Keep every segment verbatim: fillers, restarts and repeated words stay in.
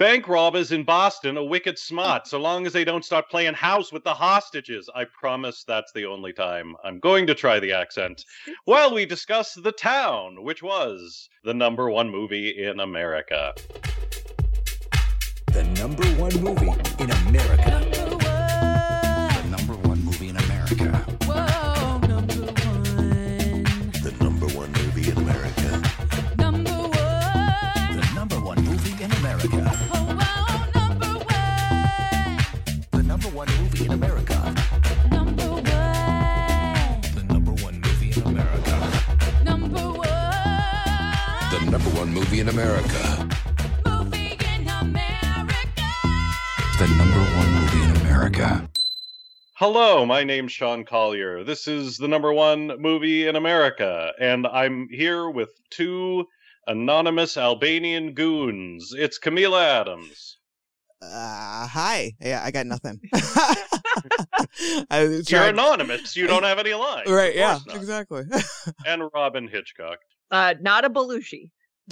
Bank robbers in Boston are wicked smart, so long as they don't start playing house with the hostages. I promise that's the only time I'm going to try the accent. While we discuss The Town, which was the number one movie in America. The number one movie in America. Number one. The number one movie in America. Whoa, number one. The number one movie in America. Number one. The number one movie in America. Oh, wow, number one. The number one movie in America. Number one. The number one movie in America. Number one. The number one movie in America. Movie in America. The number one movie in America. Hello, my name's Sean Collier. This is the number one movie in America, and I'm here with two anonymous Albanian goons. It's Camila Adams. Uh, hi. Yeah, I got nothing. I was You're trying- anonymous. You don't have any lines. Right, Of yeah, course not. exactly. And Robin Hitchcock. Uh, not a Belushi.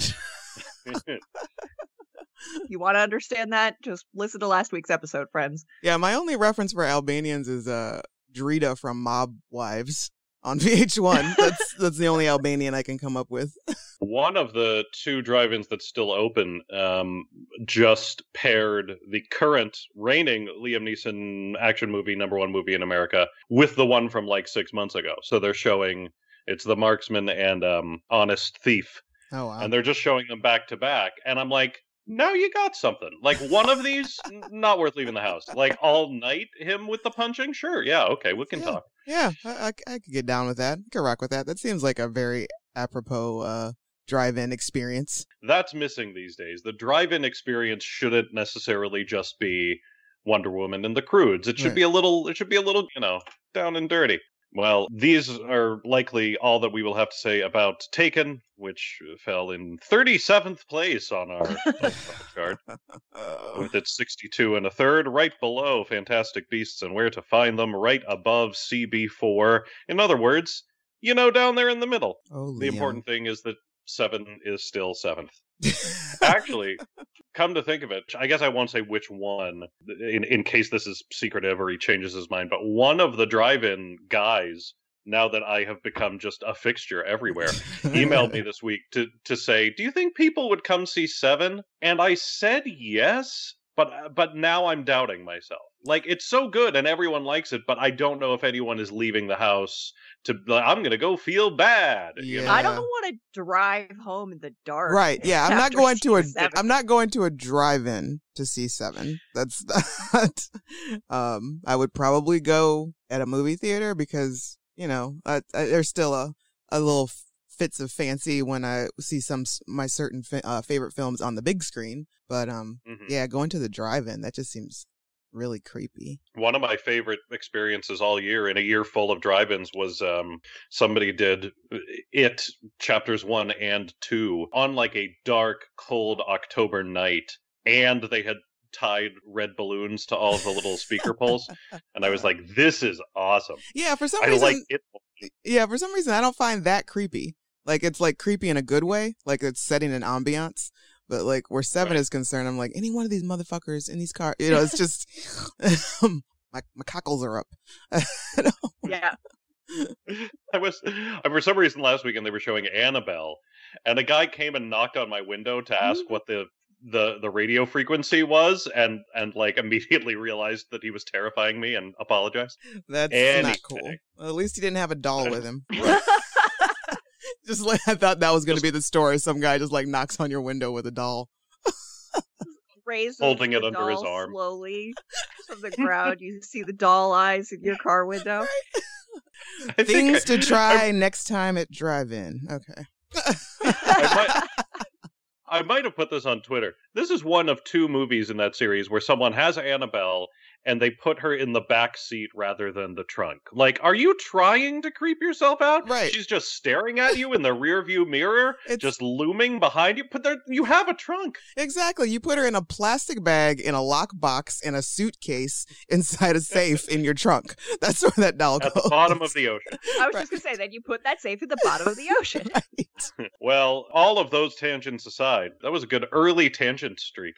You want to understand that? Just listen to last week's episode, friends. Yeah, my only reference for Albanians is uh, Drita from Mob Wives on V H one. That's that's the only Albanian I can come up with. One of the two drive-ins that's still open um, just paired the current reigning Liam Neeson action movie, number one movie in America, with the one from like six months ago. So they're showing, it's The Marksman and um, Honest Thief. Oh, wow. And they're just showing them back to back. And I'm like, now you got something. Like one of these, n- not worth leaving the house. Like all night, him with the punching? Sure, yeah, okay, we can yeah, talk. Yeah, I, I, I could get down with that. I could rock with that. That seems like a very apropos uh, drive-in experience. That's missing these days. The drive-in experience shouldn't necessarily just be Wonder Woman and the Croods. It should Right. be a little, it should be a little, you know, down and dirty. Well, these are likely all that we will have to say about Taken, which fell in thirty-seventh place on our chart, with its sixty-two and a third, right below Fantastic Beasts and Where to Find Them, right above C B four. In other words, you know, down there in the middle. Oh, The Liam. important thing is that seven is still seventh. Actually, come to think of it, I guess I won't say which one, in, in case this is secretive or he changes his mind, but one of the drive-in guys, now that I have become just a fixture everywhere, emailed me this week to, to say, do you think people would come see Seven? And I said yes, but but now I'm doubting myself. Like, it's so good and everyone likes it, but I don't know if anyone is leaving the house to, I'm going to go feel bad. you Yeah. know? I don't want to drive home in the dark. Right, yeah, I'm not after going to a season seven. I'm not going to a drive-in to see Seven. That's not. Um, I would probably go at a movie theater because you know I, I, there's still a a little f- fits of fancy when I see some s- my certain fa- uh, favorite films on the big screen. But um, Mhm. yeah, going to the drive-in, that just seems really creepy. One of my favorite experiences all year in a year full of drive-ins was um, somebody did It chapters one and two on like a dark, cold October night, and they had tied red balloons to all of the little speaker poles, and I was like, "This is awesome." Yeah, for some I reason, like it. yeah, for some reason, I don't find that creepy. Like it's like creepy in a good way, like it's setting an ambiance. But like where Seven Right. is concerned, I'm like any one of these motherfuckers in these cars, you know, it's just my my cockles are up. Yeah. I was for some reason last weekend they were showing Annabelle, and a guy came and knocked on my window to ask what the the the radio frequency was, and and like immediately realized that he was terrifying me and apologized. That's Anything. not cool. Well, at least he didn't have a doll with him. Just like I thought that was going to be the story. Some guy just like knocks on your window with a doll. Raises Holding it the under his doll arm. slowly from the ground. You see the doll eyes in your car window. I think Things I- to try next time at drive-in. Okay. I might, I might have put this on Twitter. This is one of two movies in that series where someone has Annabelle and they put her in the back seat rather than the trunk. Like, are you trying to creep yourself out? Right. She's just staring at you in the rearview mirror, It's- just looming behind you. But there, you have a trunk. Exactly. You put her in a plastic bag in a lockbox in a suitcase inside a safe in your trunk. That's where that doll At goes. the bottom of the ocean. I was Right. just going to say that you put that safe at the bottom of the ocean. Right. Well, all of those tangents aside, aside. That was a good early tangent streak.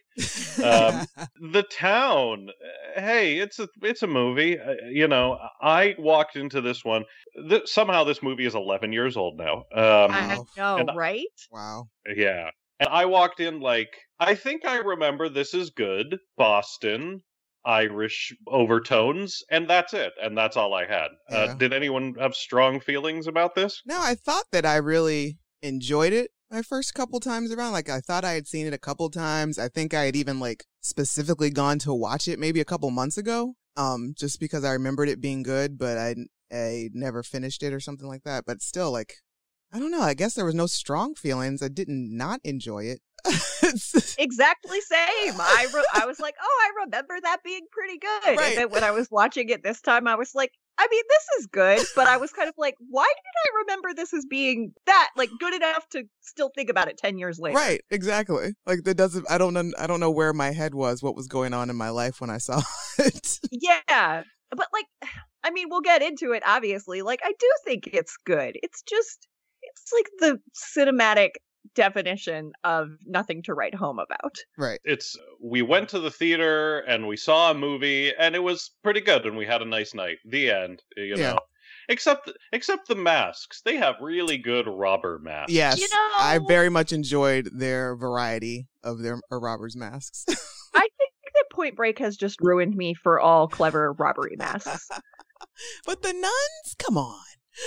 Um, The Town. Hey, it's a it's a movie. Uh, you know, I walked into this one. Th- somehow, this movie is eleven years old now. Um, I Wow. know, And- right? Wow. yeah, and I walked in like I think I remember this is good. Boston. Irish overtones, and that's it. And that's all I had. Yeah. Uh, did anyone have strong feelings about this? No, I thought that I really enjoyed it my first couple times around. Like, I thought I had seen it a couple times. I think I had even, like, specifically gone to watch it maybe a couple months ago, um, just because I remembered it being good, but I, I never finished it or something like that. But still, like, I don't know. I guess there was no strong feelings. I didn't not enjoy it. It's- Exactly same. I re- I was like, oh, I remember that being pretty good. Right. And then when I was watching it this time, I was like, I mean, this is good, but I was kind of like, why did I remember this as being that like good enough to still think about it ten years later? Right, exactly. Like, that doesn't, I don't know, I don't know where my head was, what was going on in my life when I saw it. Yeah, but like, I mean, we'll get into it. Obviously, like, I do think it's good. It's just, it's like the cinematic definition of nothing to write home about. Right. It's we went to the theater and we saw a movie and it was pretty good and we had a nice night. The end. You Yeah. know. Except except the masks. They have really good robber masks. Yes, You know- I very much enjoyed their variety of their uh, robbers' masks. I think that Point Break has just ruined me for all clever robbery masks. But the nuns, come on.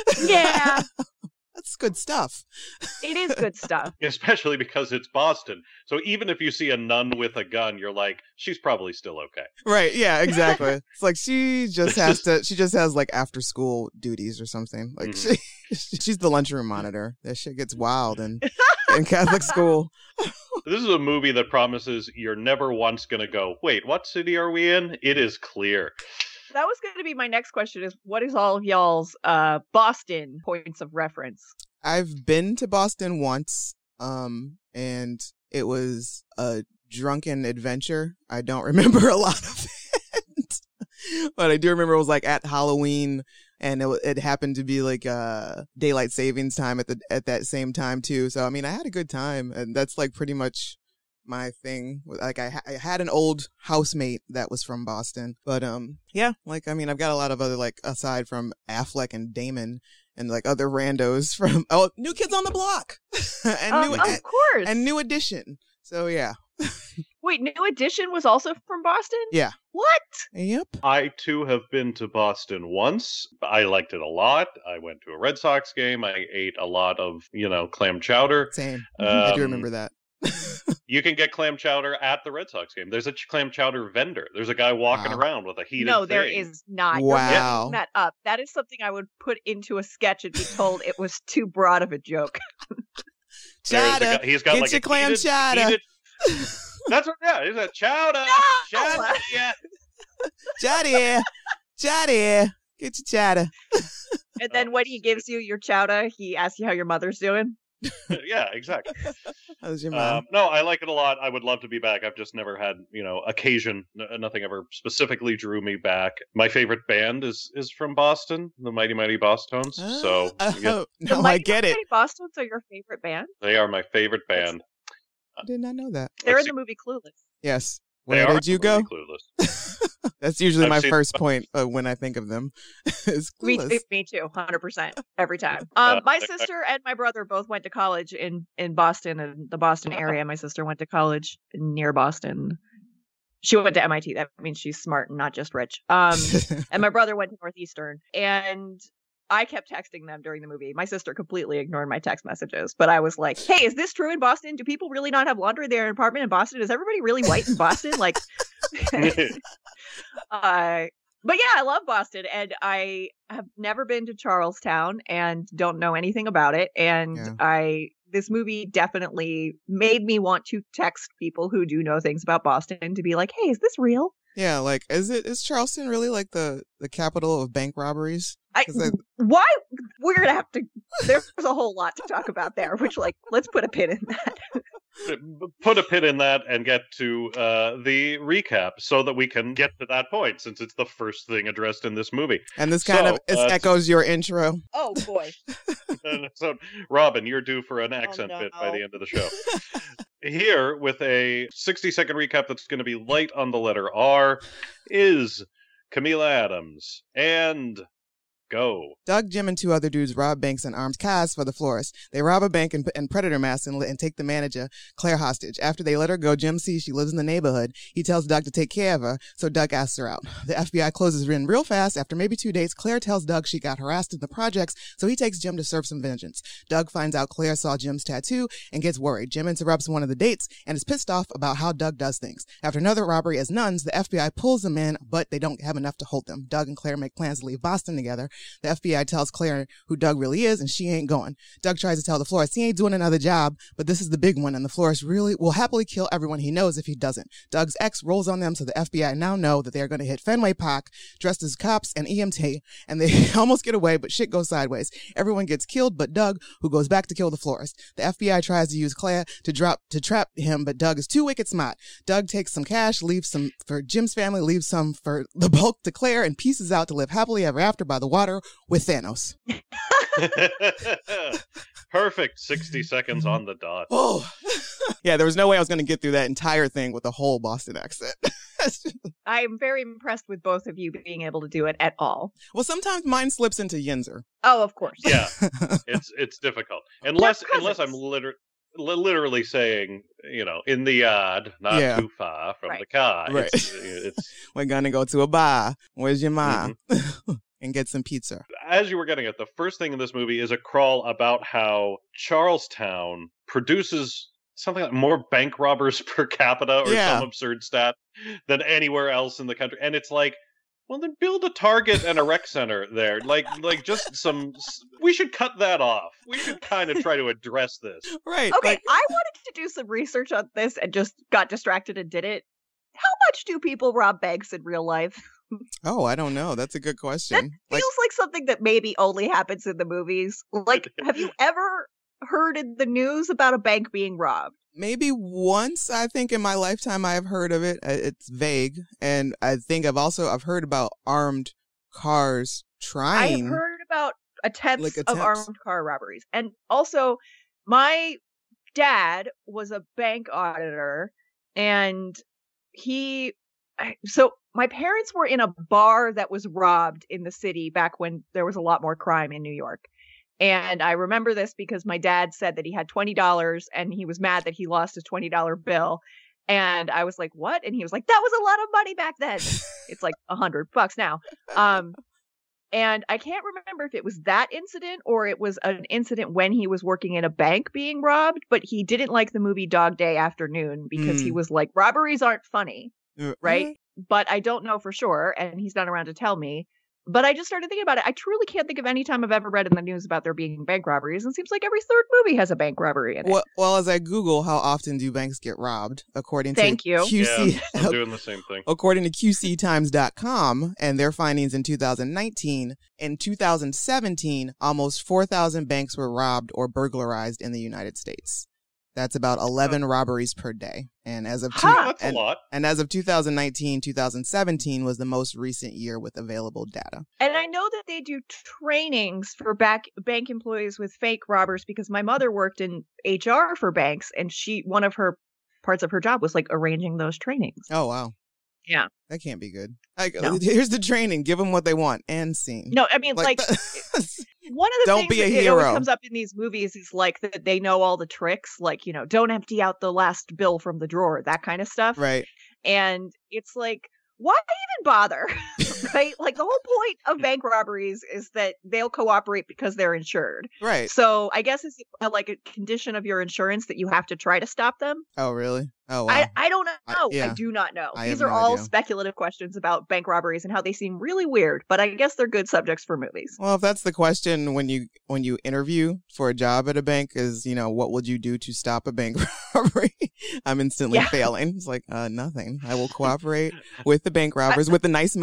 Yeah, That's good stuff. it is good stuff. Especially because it's Boston. So even if you see a nun with a gun, you're like, she's probably still okay. Right, yeah, exactly. It's like she just has to, she just has like after school duties or something. Like Mhm. she, she's the lunchroom monitor. That shit gets wild in, in Catholic school. This is a movie that promises you're never once going to go, wait, what city are we in? It is clear. That was going to be my next question: is what is all of y'all's uh Boston points of reference? I've been to Boston once, um, and it was a drunken adventure. I don't remember a lot of it, but I do remember it was like at Halloween, and it, wa- it happened to be like uh daylight savings time at the at that same time too. So I mean, I had a good time, and that's like pretty much my thing. Like I, ha- I had an old housemate that was from Boston, but um, yeah, like I mean, I've got a lot of other like aside from Affleck and Damon. And like other randos from oh, New Kids on the Block, and Um, new of and, course. and New Edition. So yeah, Wait, New Edition was also from Boston? Yeah. What? yep. I too have been to Boston once. I liked it a lot. I went to a Red Sox game. I ate a lot of, you know, clam chowder. Same. I do Um, remember that. You can get clam chowder at the Red Sox game. There's a ch- clam chowder vendor. There's a guy walking Wow. around with a heated No, thing. there is not. You're Wow. making that up. That is something I would put into a sketch and be told it was too broad of a joke. There's a Chowder. guy- he's got Get like your a clam heated, chowder. heated- That's what. Yeah, he's a chowder. No! Chowder. Yeah. Chowder here. Chowder here. Get your chowder. And then when he gives you your chowder, he asks you how your mother's doing. Yeah, exactly. How's your mom? Um, no, I like it a lot. I would love to be back. I've just never had, you know, occasion. N- nothing ever specifically drew me back. My favorite band is is from Boston, the Mighty Mighty Boss Tones. So oh, you get- oh, The no, I Mighty get it. Mighty Bostons are your favorite band? they are my favorite band. I did not know that. They're Let's in the movie Clueless. Yes. They Where are did you go? completely Clueless. That's usually I've my seen- first point uh, when I think of them. Is Me, Clueless. me too, one hundred percent every time. Um, Uh, my I- I- sister and my brother both went to college in in Boston and the Boston area. My sister went to college near Boston. She went to M I T. That means she's smart and not just rich. Um, and my brother went to Northeastern. And I kept texting them during the movie. My sister completely ignored my text messages, but I was like, "Hey, is this true in Boston? Do people really not have laundry in their apartment in Boston? Is everybody really white in Boston?" Like, uh, but yeah, I love Boston, and I have never been to Charlestown and don't know anything about it. And Yeah. I this movie definitely made me want to text people who do know things about Boston to be like, "Hey, is this real?" Yeah, like is it is Charleston really like the the capital of bank robberies? I, 'Cause I- why we're gonna have to. There's a whole lot to talk about there. Which, like, let's put a pin in that. Put a pin in that and get to uh, the recap so that we can get to that point, since it's the first thing addressed in this movie. And this kind So, of this uh, echoes your intro. Oh boy. So, Robin, you're due for an accent no. bit by the end of the show. here with a sixty second recap that's going to be light on the letter R is Camila Adams. And go. Doug, Jim, and two other dudes rob banks and armed Kaz for the florist. They rob a bank in, in Predator masks and, and take the manager, Claire, hostage. After they let her go, Jim sees she lives in the neighborhood. He tells Doug to take care of her, so Doug asks her out. The F B I closes in real fast. After maybe two dates, Claire tells Doug she got harassed in the projects, so he takes Jim to serve some vengeance. Doug finds out Claire saw Jim's tattoo and gets worried. Jim interrupts one of the dates and is pissed off about how Doug does things. After another robbery as nuns, the F B I pulls them in, but they don't have enough to hold them. Doug and Claire make plans to leave Boston together. The F B I tells Claire who Doug really is, and she ain't going. Doug tries to tell the florist he ain't doing another job, but this is the big one, and the florist really will happily kill everyone he knows if he doesn't. Doug's ex rolls on them, so the F B I now know that they are going to hit Fenway Park dressed as cops and E M T, and they almost get away, but shit goes sideways. Everyone gets killed but Doug, who goes back to kill the florist. The F B I tries to use Claire to drop to trap him, but Doug is too wicked smart. Doug takes some cash, leaves some for Jim's family, leaves some for the bulk to Claire, and pieces out to live happily ever after by the water with Thanos. Perfect sixty seconds on the dot. Oh, yeah, there was no way I was going to get through that entire thing with a whole Boston accent. I am very impressed with both of you being able to do it at all. Well, sometimes mine slips into Yinzer. Oh, of course. Yeah, it's it's difficult unless cousins. unless I'm liter- li- literally saying, you know, in the yard, not Yeah. too far from Right. the car. Right. It's, it's We're going to go to a bar. Where's your mom? And get some pizza. as you were getting at, the first thing in this movie is a crawl about how Charlestown produces something like more bank robbers per capita or Yeah. some absurd stat than anywhere else in the country. And it's like, well, then build a Target and a rec center there. Like, like just some. We should cut that off. We should kind of try to address this. Right. Okay, like- I wanted to do some research on this and just got distracted and did it. How much do people rob banks in real life? oh, I don't know. That's a good question. Like, Feels like something that maybe only happens in the movies. Like, have you ever heard in the news about a bank being robbed? maybe once, I think, in my lifetime I have heard of it. Uh, It's vague. And I think I've also, I've heard about armed cars I trying. have heard about attempts, Like of attempts. armed car robberies. And also, my dad was a bank auditor, and he. I- So, my parents were in a bar that was robbed in the city back when there was a lot more crime in New York. And I remember this because my dad said that he had twenty dollars and he was mad that he lost his twenty dollar bill. And I was like, what? And he was like, that was a lot of money back then. It's like a hundred bucks now. Um, and I can't remember if it was that incident or it was an incident when he was working in a bank being robbed, but he didn't like the movie Dog Day Afternoon because he Mm. was like, robberies aren't funny, Uh, right? But I don't know for sure, and he's not around to tell me. But I just started thinking about it. I truly can't think of any time I've ever read in the news about there being bank robberies. And it seems like every third movie has a bank robbery in it. Well, well, as I Google how often do banks get robbed, according Thank to you. Q C, Yeah, I'm doing the same thing. according to Q C Times dot com and their findings in two thousand nineteen, in two thousand seventeen, almost four thousand banks were robbed or burglarized in the United States. That's about eleven robberies per day. And as of two, Huh. That's a and, lot. and as of two thousand nineteen, two thousand seventeen was the most recent year with available data. And I know that they do trainings for back bank employees with fake robbers because my mother worked in H R for banks, and she one of her parts of her job was like arranging those trainings. Oh, wow. Yeah. That can't be good. Like, No. here's the training. Give them what they want and scene. No, I mean like, that- one of the Don't things be a that it always hero. comes up in these movies is like that they know all the tricks, like, you know, don't empty out the last bill from the drawer, that kind of stuff. right. And it's like, why even bother? Right? Like the whole point of bank robberies is that they'll cooperate because they're insured. Right. So I guess it's uh, like a condition of your insurance that you have to try to stop them. Oh, really? Oh, wow. I, I don't know. I- I, yeah. do not know. I These have are no all idea. speculative questions about bank robberies and how they seem really weird, but I guess they're good subjects for movies. Well, if that's the question when you when you interview for a job at a bank is, you know, what would you do to stop a bank robbery? I'm instantly Yeah. failing. It's like, uh, nothing. I will cooperate with the bank robbers, with the nice man with the That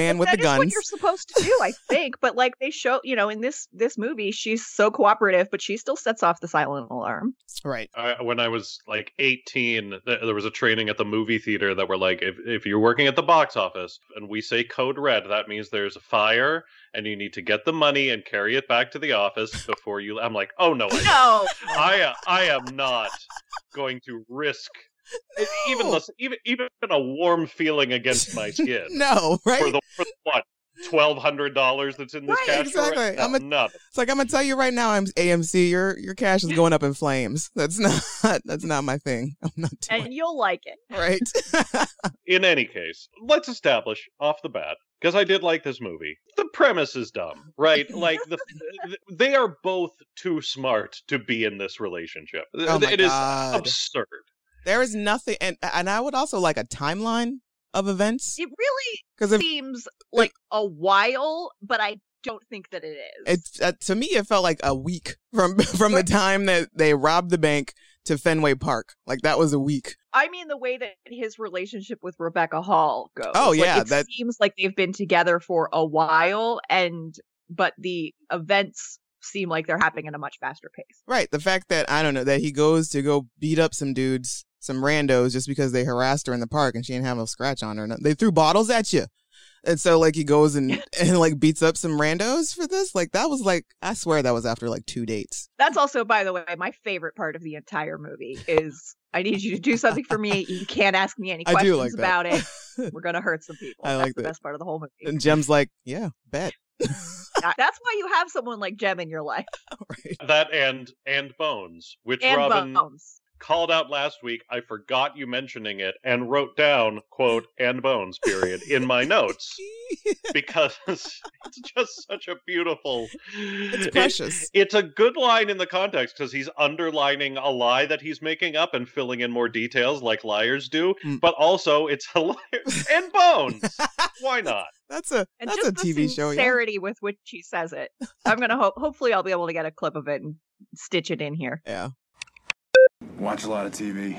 is what guns. you're supposed to do, I think. But like they show, you know, in this this movie, she's so cooperative, but she still sets off the silent alarm. Right. I, when I was like eighteen, th- there was a training at the movie theater that were like, if, if you're working at the box office and we say code red, that means there's a fire and you need to get the money and carry it back to the office before you. I'm like, oh no, I, No, I, uh, I am not going to risk e- even No. less, even even a warm feeling against my skin No, right? for the for the, what twelve hundred dollars that's in this Right, cash drawer? exactly. No, I'm a- nothing. It's like I'm gonna tell you right now, I'm A M C. Your your cash is going up in flames. That's not that's not my thing. I'm not doing and you'll like it. it. Right. In any case, let's establish off the bat, because I did like this movie. The premise is dumb, right? Like the they are both too smart to be in this relationship. Oh my It is God. absurd. There is nothing, and and I would also like a timeline of events It really because if seems like a while, but I don't think that it is. it's uh, to me, it felt like a week from from the time that they robbed the bank to Fenway Park. Like that was a week. I mean, the way that his relationship with Rebecca Hall goes. Oh, Like, yeah, it that- seems like they've been together for a while, and but the events seem like they're happening at a much faster pace. Right. The fact that I don't know that he goes to go beat up some dudes, some randos, just because they harassed her in the park and she didn't have no scratch on her. No- They threw bottles at you. And so, like, he goes and, and like, beats up some randos for this. Like, that was, like, I swear that was after, like, two dates. That's also, by the way, my favorite part of the entire movie is I need you to do something for me. You can't ask me any I do questions like that. about it. We're going to hurt some people. I That's like the that. best part of the whole movie. And Jem's like, yeah, bet. That- That's why you have someone like Jem in your life. Right. That and and Bones, which And Robin Bones. called out last week. I forgot you mentioning it and wrote down, quote, and Bones, period, in my notes because it's just such a beautiful. It's it- precious. it's a good line in the context because he's underlining a lie that he's making up and filling in more details like liars do, Mm. but also it's hilarious. And Bones! Why not? That's a And that's just a the T V show. Yeah. sincerity with which he says it. I'm gonna hope. Hopefully, I'll be able to get a clip of it and stitch it in here. Yeah. Watch a lot of T V.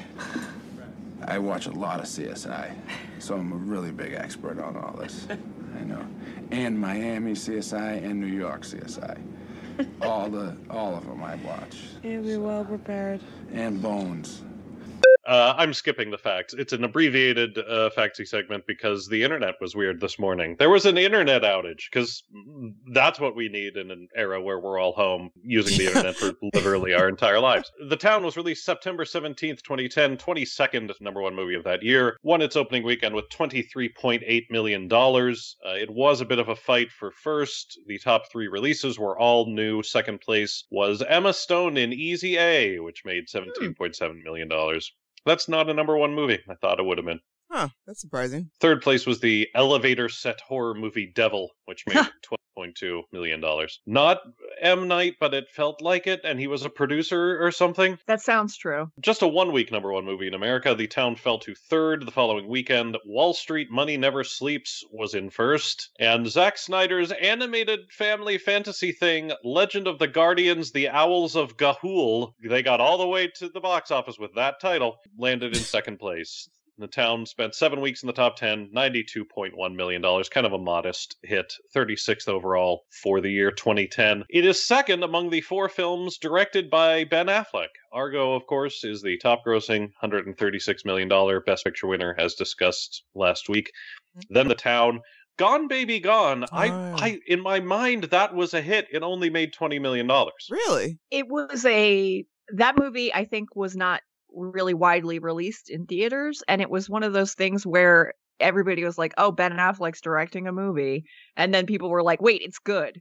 I watch a lot of C S I, so I'm a really big expert on all this. I know. And Miami C S I and New York C S I. All the, all of them I watch. You'll be well prepared. And Bones. Uh, I'm skipping the facts. It's an abbreviated uh, factsy segment because the internet was weird this morning. There was an internet outage because that's what we need in an era where we're all home using the internet for literally our entire lives. The Town was released September seventeenth, twenty ten, twenty-second number one movie of that year. Won its opening weekend with twenty-three point eight million dollars. Uh, it was a bit of a fight for first. The top three releases were all new. Second place was Emma Stone in Easy A, which made seventeen point seven million dollars. That's not a number one movie. I thought it would have been. Huh. That's surprising. Third place was the elevator set horror movie Devil, which made twelve point two million dollars. Not M. Night, but it felt like it, and he was a producer or something. That sounds true. Just a one week number one movie in America. The Town fell to third the following weekend. Wall Street Money Never Sleeps was in first. And Zack Snyder's animated family fantasy thing, Legend of the Guardians, The Owls of Ga'Hoole, they got all the way to the box office with that title, landed in second place. The Town spent seven weeks in the top ten, ninety-two point one million dollars, kind of a modest hit, thirty-sixth overall for the year twenty ten. It is second among the four films directed by Ben Affleck. Argo, of course, is the top-grossing one hundred thirty-six million dollars Best Picture winner, as discussed last week. Then The Town. Gone Baby Gone. I, Oh. I, in my mind, that was a hit. It only made twenty million dollars. Really? It was a that movie. I think was not really widely released in theaters, and it was one of those things where everybody was like, "Oh, Ben Affleck's directing a movie," and then people were like, "Wait, it's good."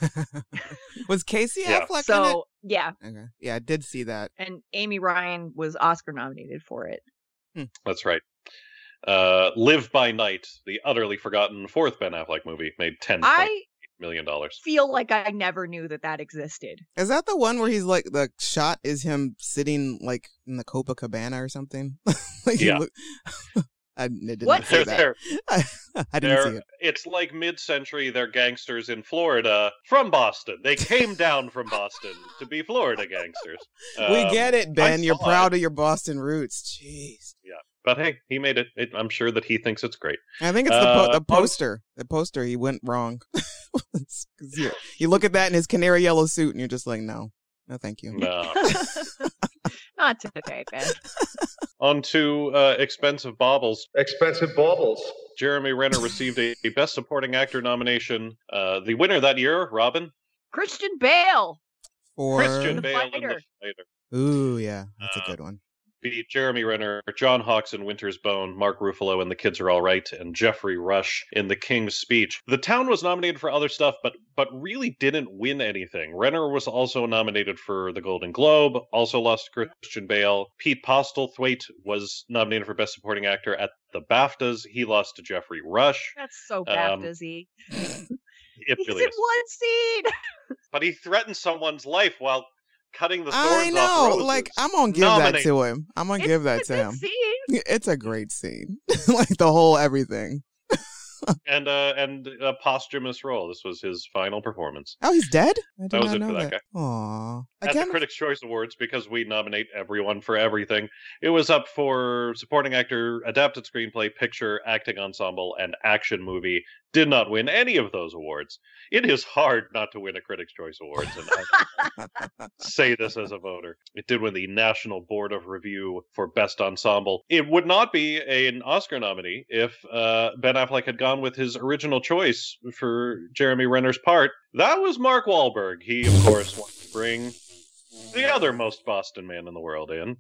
Was Casey Yeah. Affleck So yeah, in it? Okay. Yeah, I did see that. and Amy Ryan was Oscar nominated for it. That's right. Uh, Live by Night, the utterly forgotten fourth Ben Affleck movie, made ten point eight I million dollars. feel like I never knew that that existed. Is that the one where he's like the shot is him sitting like in the Copacabana or something? Like he Yeah. look- I did What? not see They're, that. they're, I, I didn't see they're, it. it's like mid-century. They're gangsters in Florida from Boston. They came down from Boston to be Florida gangsters. We Um, get it, Ben. You're saw proud of your Boston roots. Jeez. But hey, he made it. it. I'm sure that he thinks it's great. I think it's the, po- Uh, the poster. The poster, he went wrong. 'Cause you, you look at that in his canary yellow suit, and you're just like, no, no, thank you. No. Not today, Ben. On to uh, expensive baubles. Expensive baubles. Jeremy Renner received a, a Best Supporting Actor nomination. Uh, the winner that year, Robin, Christian Bale. For Christian The Bale in The Fighter. Fighter. Ooh, yeah, that's Uh, a good one. Beat Jeremy Renner, John Hawkes in Winter's Bone, Mark Ruffalo in The Kids Are All Right, and Jeffrey Rush in The King's Speech. The Town was nominated for other stuff, but but really didn't win anything. Renner was also nominated for the Golden Globe, also lost to Christian Bale. Pete Postlethwaite was nominated for Best Supporting Actor at the BAFTAs. He lost to Jeffrey Rush. That's so Um, BAFTA-y. It He's really in is. one scene. But he threatened someone's life while cutting the thorns I off know. roses. Like, I'm gonna give Nominate. that to him. I'm gonna It's give that a to good him. scene. It's a great scene. Like the whole everything. and uh, and a posthumous role. This was his final performance. Oh, he's dead? I did That was not it know for that that. Aw. I At the can't. Critics' Choice Awards, because we nominate everyone for everything, it was up for supporting actor, adapted screenplay, picture, acting ensemble, and action movie. Did not win any of those awards. It is hard not to win a Critics' Choice Awards, and I say this as a voter. It did win the National Board of Review for Best Ensemble. It would not be an Oscar nominee if uh, Ben Affleck had gone with his original choice for Jeremy Renner's part. That was Mark Wahlberg. He, of course, wanted to bring the other most Boston man in the world in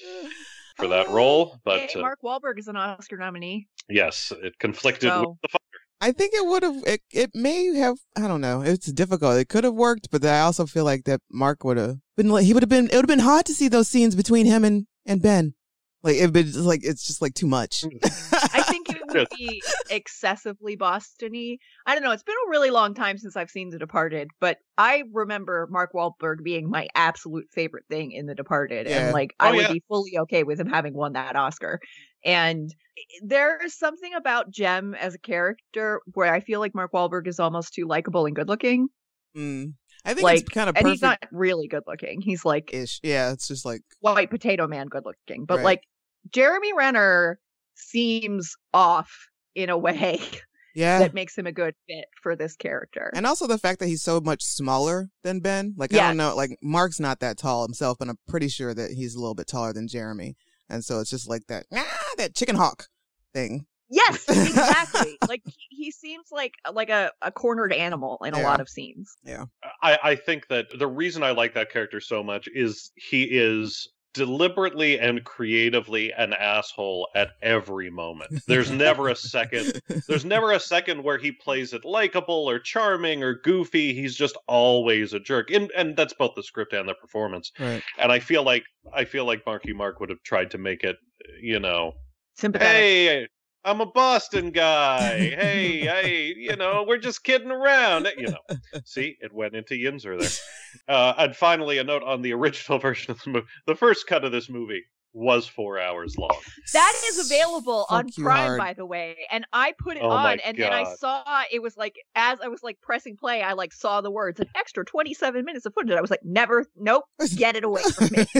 for that role. But Hey, uh, Mark Wahlberg is an Oscar nominee. yes, it conflicted So- with the fight. I think it would have. It, it may have. I don't know. It's difficult. It could have worked, but I also feel like that Mark would have been. Like, he would have been. It would have been hard to see those scenes between him and and Ben. Like it been just like it's just like too much. I think it would be excessively Boston-y. I don't know. It's been a really long time since I've seen The Departed, but I remember Mark Wahlberg being my absolute favorite thing in The Departed. Yeah. And like, Oh, I would yeah. be fully okay with him having won that Oscar. And there is something about Jem as a character where I feel like Mark Wahlberg is almost too likable and good looking. Mm. I think Like, it's kind of and perfect. he's not really good looking. He's like ish. Yeah, it's just like white potato man good looking. But Right. like Jeremy Renner seems off in a way yeah. that makes him a good fit for this character. And also the fact that he's so much smaller than Ben. Like I Yes. don't know. Like Mark's not that tall himself, but I'm pretty sure that he's a little bit taller than Jeremy. And so it's just like that. Ah, that chicken hawk thing. Yes, exactly. like he, he seems like like a, a cornered animal in a Yeah. lot of scenes. I, I think that the reason I like that character so much is he is deliberately and creatively an asshole at every moment. There's never a second there's never a second where he plays it likable or charming or goofy. He's just always a jerk. And and that's both the script and the performance. Right. And I feel like I feel like Marky Mark would have tried to make it, you know, Sympathetic. hey, I'm a Boston guy. Hey, hey, you know, we're just kidding around. You know, see, it went into Yinzer there. Uh, and finally, a note on the original version of the movie. The first cut of this movie was four hours long. That is available Fuck on you Prime, hard. by the way. And I put it Oh my on, and then I God. saw it was like as I was like pressing play, I like saw the words an extra twenty-seven minutes of footage. I was like, never, nope, get it away from me.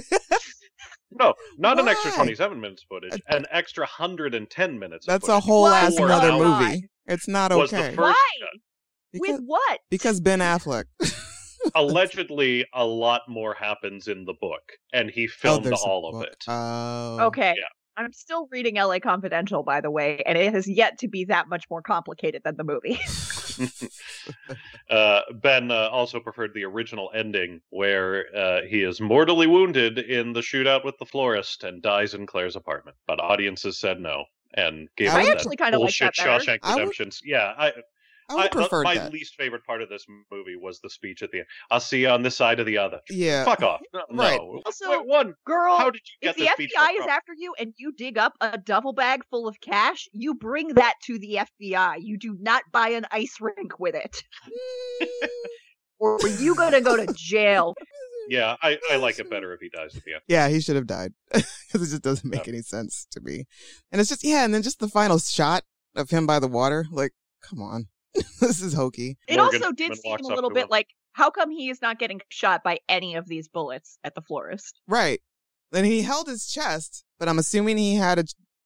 No, not an extra Why? twenty-seven minutes footage, an extra one hundred ten minutes. That's of a footage whole Why? ass Four another hours. movie. It's not was okay. the first Why? cut. because, With what? because Ben Affleck. Allegedly, a lot more happens in the book, and he Oh, filmed there's a all of book. it. Oh. Okay. yeah. I'm still reading L A Confidential, by the way, and it has yet to be that much more complicated than the movie. Uh, Ben uh, also preferred the original ending, where uh, he is mortally wounded in the shootout with the florist and dies in Claire's apartment. But audiences said no and gave I us would- that actually kinda like bullshit that better. Shawshank I would- Redemption. Yeah, I, I would I- prefer my that. least favorite part of this movie was the speech at the end. I'll see you on this side of the other. Yeah. Fuck off. No. Right. no. Also, Wait, one. Girl, How did you get if the this F speech B I from? is after you and you dig up a duffel bag full of cash, you bring that to the F B I. You do not buy an ice rink with it. Or you gonna go to jail. Yeah, I, I like it better if he dies at the end. Yeah, he should have died because it just doesn't make any sense to me. And it's just yeah, and then just the final shot of him by the water. Like, come on, this is hokey. It Morgan also did Freeman seem walks a up little to bit him. like, how come he is not getting shot by any of these bullets at the florist? Right. Then he held his chest, but I'm assuming he had a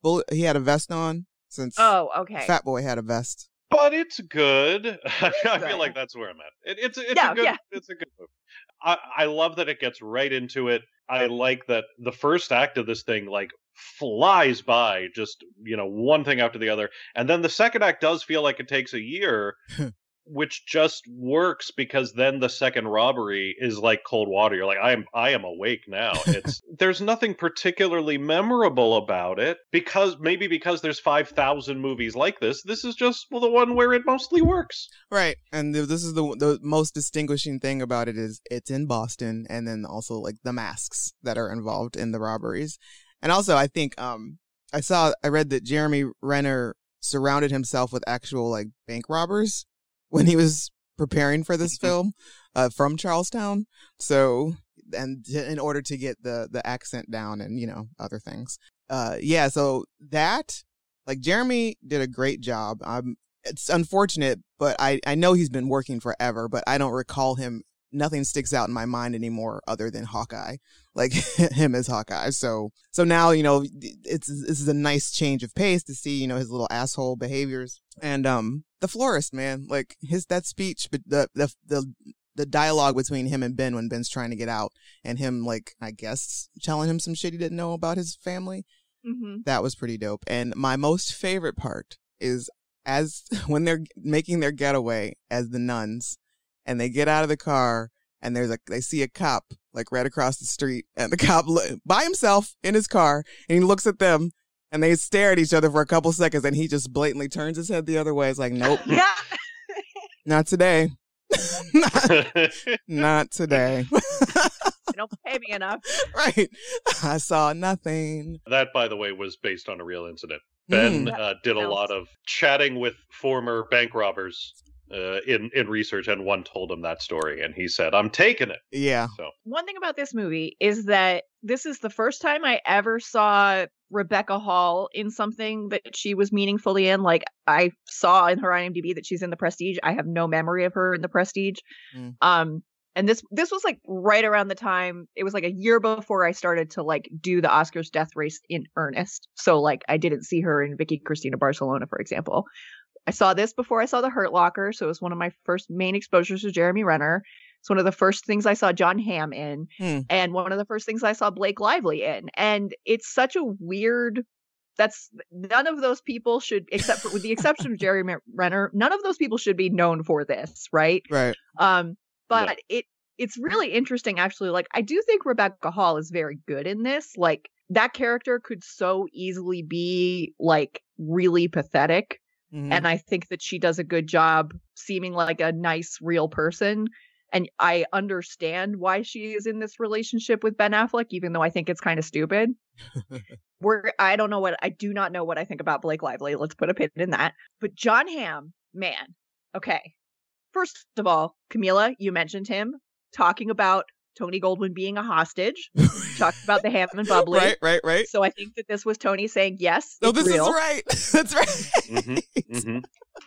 bullet. He had a vest on since Oh, okay. Fat Boy had a vest. But it's good. I feel Right. like that's where I'm at. It, it's it's Yeah, a good yeah. it's a good movie. I, I love that it gets right into it. I like that the first act of this thing like flies by, just you know, one thing after the other, and then the second act does feel like it takes a year, which just works because then the second robbery is like cold water. You're like, I am I am awake now. It's there's nothing particularly memorable about it because maybe because there's five thousand movies like this. This is just well, the one where it mostly works. Right, and th- this is the the most distinguishing thing about it is it's in Boston, and then also like the masks that are involved in the robberies, and also I think um I saw I read that Jeremy Renner surrounded himself with actual like bank robbers when he was preparing for this film uh, from Charlestown. So, and t- in order to get the the accent down and you know other things, uh yeah. So that like Jeremy did a great job. Um, it's unfortunate, but I I know he's been working forever, but I don't recall him. Nothing sticks out in my mind anymore other than Hawkeye, like him as Hawkeye. So so now you know it's this is a nice change of pace to see you know his little asshole behaviors and um the florist man like his that speech but the the the the dialogue between him and Ben when Ben's trying to get out and him like I guess telling him some shit he didn't know about his family. Mm-hmm. That was pretty dope. And my most favorite part is as when they're making their getaway as the nuns. And they get out of the car, and there's a they see a cop like right across the street, and the cop lo- by himself in his car, and he looks at them, and they stare at each other for a couple seconds, and he just blatantly turns his head the other way. It's like, nope, Yeah. not today, not, not today. They don't pay me enough. Right? I saw nothing. That, by the way, was based on a real incident. Ben Mm. uh, did a lot of chatting with former bank robbers uh, in in research, and one told him that story, and he said, "I'm taking it." Yeah. So One thing about this movie is that this is the first time I ever saw Rebecca Hall in something that she was meaningfully in. Like I saw in her IMDb that she's in The Prestige. I have no memory of her in The Prestige. Mm. Um, and this this was like right around the time. It was like a year before I started to like do the Oscars death race in earnest. So like I didn't see her in Vicky Cristina Barcelona, for example. I saw this before I saw The Hurt Locker, so it was one of my first main exposures to Jeremy Renner. It's one of the first things I saw John Hamm in, Hmm. and one of the first things I saw Blake Lively in. And it's such a weird. That's none of those people should, except for with the exception of Jeremy Renner, none of those people should be known for this, right? Right. Um, but No. it it's really interesting, actually. Like I do think Rebecca Hall is very good in this. Like that character could so easily be like really pathetic. Mhm. And I think that she does a good job seeming like a nice, real person. And I understand why she is in this relationship with Ben Affleck, even though I think it's kind of stupid. We're, I don't know what, I do not know what I think about Blake Lively. Let's put a pin in that. But John Hamm, man, okay. First of all, Camila, you mentioned him talking about Tony Goldwyn being a hostage. Talked about the ham and bubbly. Right. Right. Right. So I think that this was Tony saying, yes, No, it's this real. is right. That's right. hmm hmm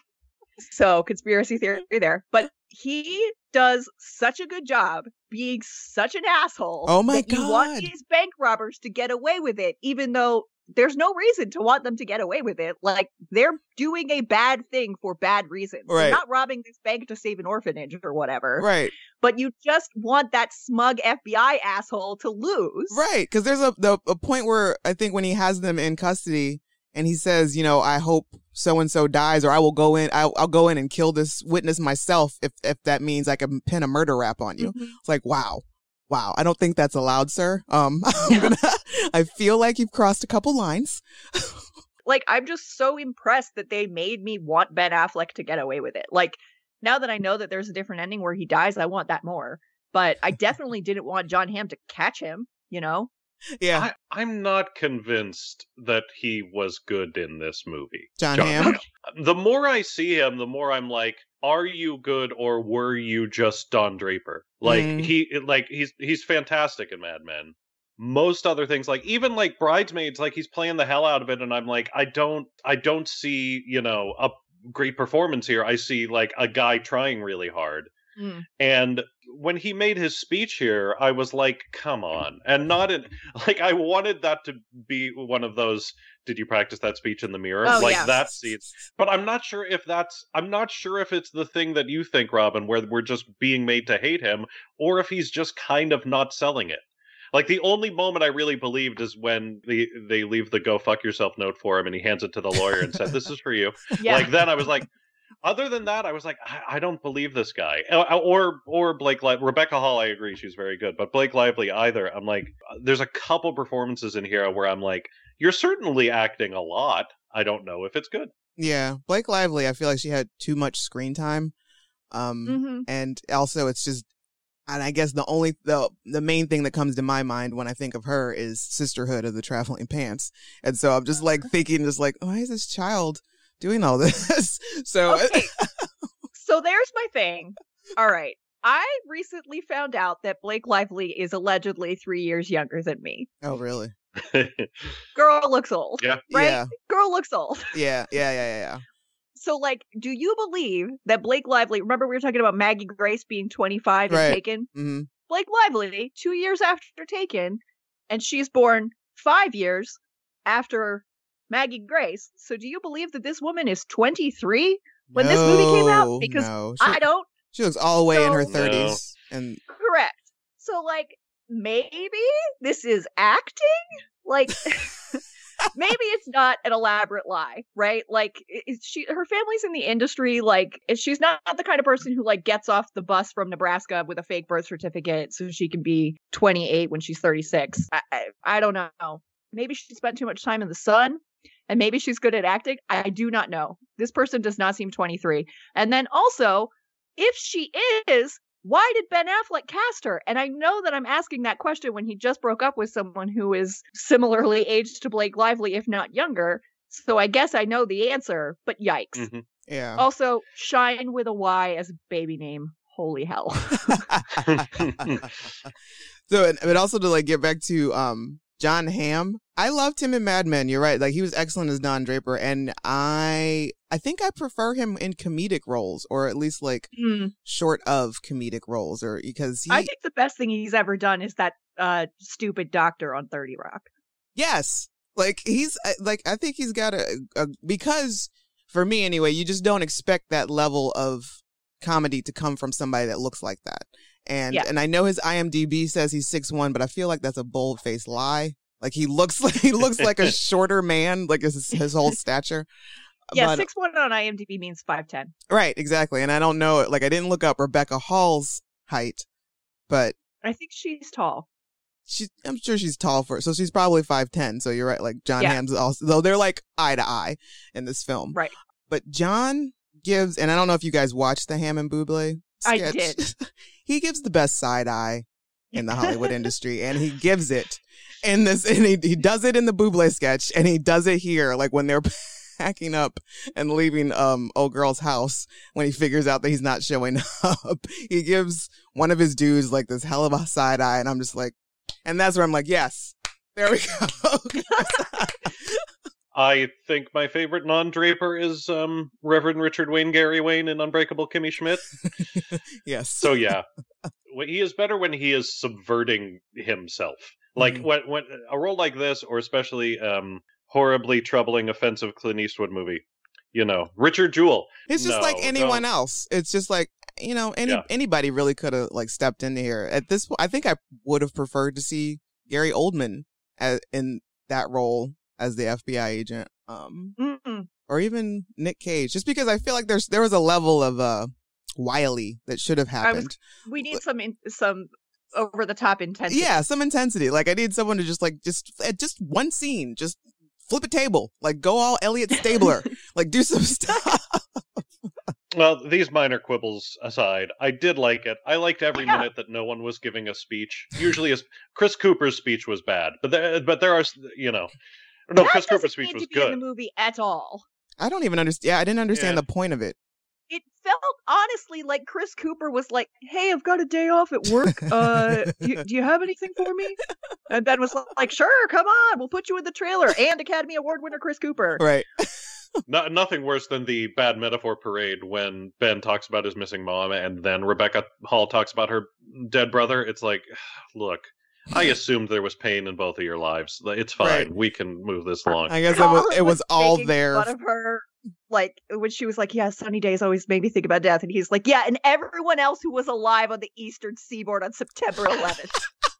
So conspiracy theory there. But he does such a good job being such an asshole. Oh my that you want God. these bank robbers to get away with it, even though there's no reason to want them to get away with it. Like they're doing a bad thing for bad reasons. Right. They're not robbing this bank to save an orphanage or whatever. Right. But you just want that smug F B I asshole to lose. Right, because there's a the a point where I think when he has them in custody and he says, you know, I hope so and so dies, or I will go in, I'll, I'll go in and kill this witness myself if if that means I can pin a murder rap on you. Mhm. It's like, wow, wow. I don't think that's allowed, sir. Um, I'm gonna, I feel like you've crossed a couple lines. Like I'm just so impressed that they made me want Ben Affleck to get away with it. Like now that I know that there's a different ending where he dies, I want that more. But I definitely didn't want John Hamm to catch him, you know? Yeah, I, I'm not convinced that he was good in this movie. John Hamm. The more I see him, the more I'm like, are you good or were you just Don Draper? Like Mm. he like he's he's fantastic in Mad Men. Most other things, like even like Bridesmaids, like he's playing the hell out of it, and I'm like, I don't I don't see, you know, a great performance here. I see like a guy trying really hard. Mm. And when he made his speech here, I was like, come on. And not in, like, I wanted that to be one of those, did you practice that speech in the mirror? Oh, like yeah. that scene. But I'm not sure if that's, I'm not sure if it's the thing that you think, Robin, where we're just being made to hate him, or if he's just kind of not selling it. Like, the only moment I really believed is when they, they leave the go fuck yourself note for him and he hands it to the lawyer and said, this is for you. Yeah. Like, then I was like, other than that, I was like, I, I don't believe this guy. Uh, Or or Blake Lively. Rebecca Hall, I agree, she's very good. But Blake Lively, either. I'm like, there's a couple performances in here where I'm like, you're certainly acting a lot. I don't know if it's good. Yeah, Blake Lively, I feel like she had too much screen time. Um, Mhm. and also it's just, and I guess the only, the, the main thing that comes to my mind when I think of her is Sisterhood of the Traveling Pants. And so I'm just like thinking, just like, why is this child doing all this? So, Okay. So there's my thing. All right. I recently found out that Blake Lively is allegedly three years younger than me. oh, really? Girl looks old. Yeah. Right? Yeah. Girl looks old. Yeah, yeah, yeah, yeah, yeah. So, like, do you believe that Blake Lively, remember we were talking about Maggie Grace being twenty-five and Right. Taken? Mm-hmm. Blake Lively, two years after Taken, and she's born five years after Maggie Grace. So do you believe that this woman is twenty-three when this movie came out? Because no. She, I don't. she looks all the way in her So- thirties. And Correct. So, like, maybe this is acting? Like, maybe it's not an elaborate lie, right? Like, i- is she, her family's in the industry. Like, is- she's not the kind of person who, like, gets off the bus from Nebraska with a fake birth certificate so she can be twenty-eight when she's thirty-six. I, I, I don't know. Maybe she spent too much time in the sun. And maybe she's good at acting. I do not know. This person does not seem twenty-three. And then also, if she is, why did Ben Affleck cast her? And I know that I'm asking that question when he just broke up with someone who is similarly aged to Blake Lively, if not younger. So I guess I know the answer, but yikes. Mhm. yeah. Also, Shine with a Y as a baby name. Holy hell. So, and- but also to like get back to um John Hamm, I loved him in Mad Men. You're right, like he was excellent as Don Draper, and I I think I prefer him in comedic roles, or at least like Hmm. short of comedic roles, or because he I think the best thing he's ever done is that uh, stupid doctor on thirty Rock. yes, like he's I- like I think he's got a, a because for me anyway, you just don't expect that level of comedy to come from somebody that looks like that. And Yeah. and I know his I M D B says he's six one, but I feel like that's a bold faced lie. Like he looks like he looks like a shorter man, like his his whole stature. Yeah, But- six one on IMDb means five ten. right, exactly. And I don't know, like I didn't look up Rebecca Hall's height, but I think she's tall. she's I'm sure she's tall for so she's probably five ten. So you're right, like John Yeah. Hamm's also, though they're like eye to eye in this film. Right. But John gives, and I don't know if you guys watched the Hamm and Bublé I sketch. did. He gives the best side eye in the Hollywood industry, and he gives it in this, and he, he does it in the Bublé sketch, and he does it here, like when they're packing up and leaving um old girl's house, when he figures out that he's not showing up, he gives one of his dudes like this hell of a side eye, and I'm just like, and that's where I'm like, yes, there we go. I think my favorite non-Draper is um, Reverend Richard Wayne Gary Wayne in Unbreakable Kimmy Schmidt. Yes. So yeah, When- he is better when he is subverting himself. Like Mhm. when when a role like this, or especially um, horribly troubling, offensive Clint Eastwood movie. You know, Richard Jewell. It's just No, like anyone don't. else. It's just like, you know, any Yeah. anybody really could have like stepped into here. At this point, I think I would have preferred to see Gary Oldman as, in that role as the F B I agent, um, Mm-mm. or even Nick Cage, just because I feel like there's there was a level of uh wily that should have I was- happened. We need some in, some over the top intensity. Yeah, some intensity. Like I need someone to just like just at just one scene, just flip a table, like go all Elliot Stabler, like do some stuff. Well, these minor quibbles aside, I did like it. I liked every Yeah. minute that no one was giving a speech. Usually, as Chris Cooper's speech was bad, but there, but there are, you know, no, That Chris doesn't Cooper's speech need was to be in good. the movie at all. I don't even understand. Yeah, I didn't understand Yeah. the point of it. It felt honestly like Chris Cooper was like, "Hey, I've got a day off at work. Uh, you, do you have anything for me?" And Ben was like, "Sure, come on, we'll put you in the trailer." And Academy Award winner Chris Cooper. Right. No, nothing worse than the bad metaphor parade when Ben talks about his missing mom and then Rebecca Hall talks about her dead brother. It's like, look, I assumed there was pain in both of your lives. It's fine. Right. We can move this along. I guess it was, it was all making there. Fun of her, like when she was like, "Yeah, sunny days always made me think about death," and he's like, "Yeah, and everyone else who was alive on the Eastern Seaboard on September eleventh."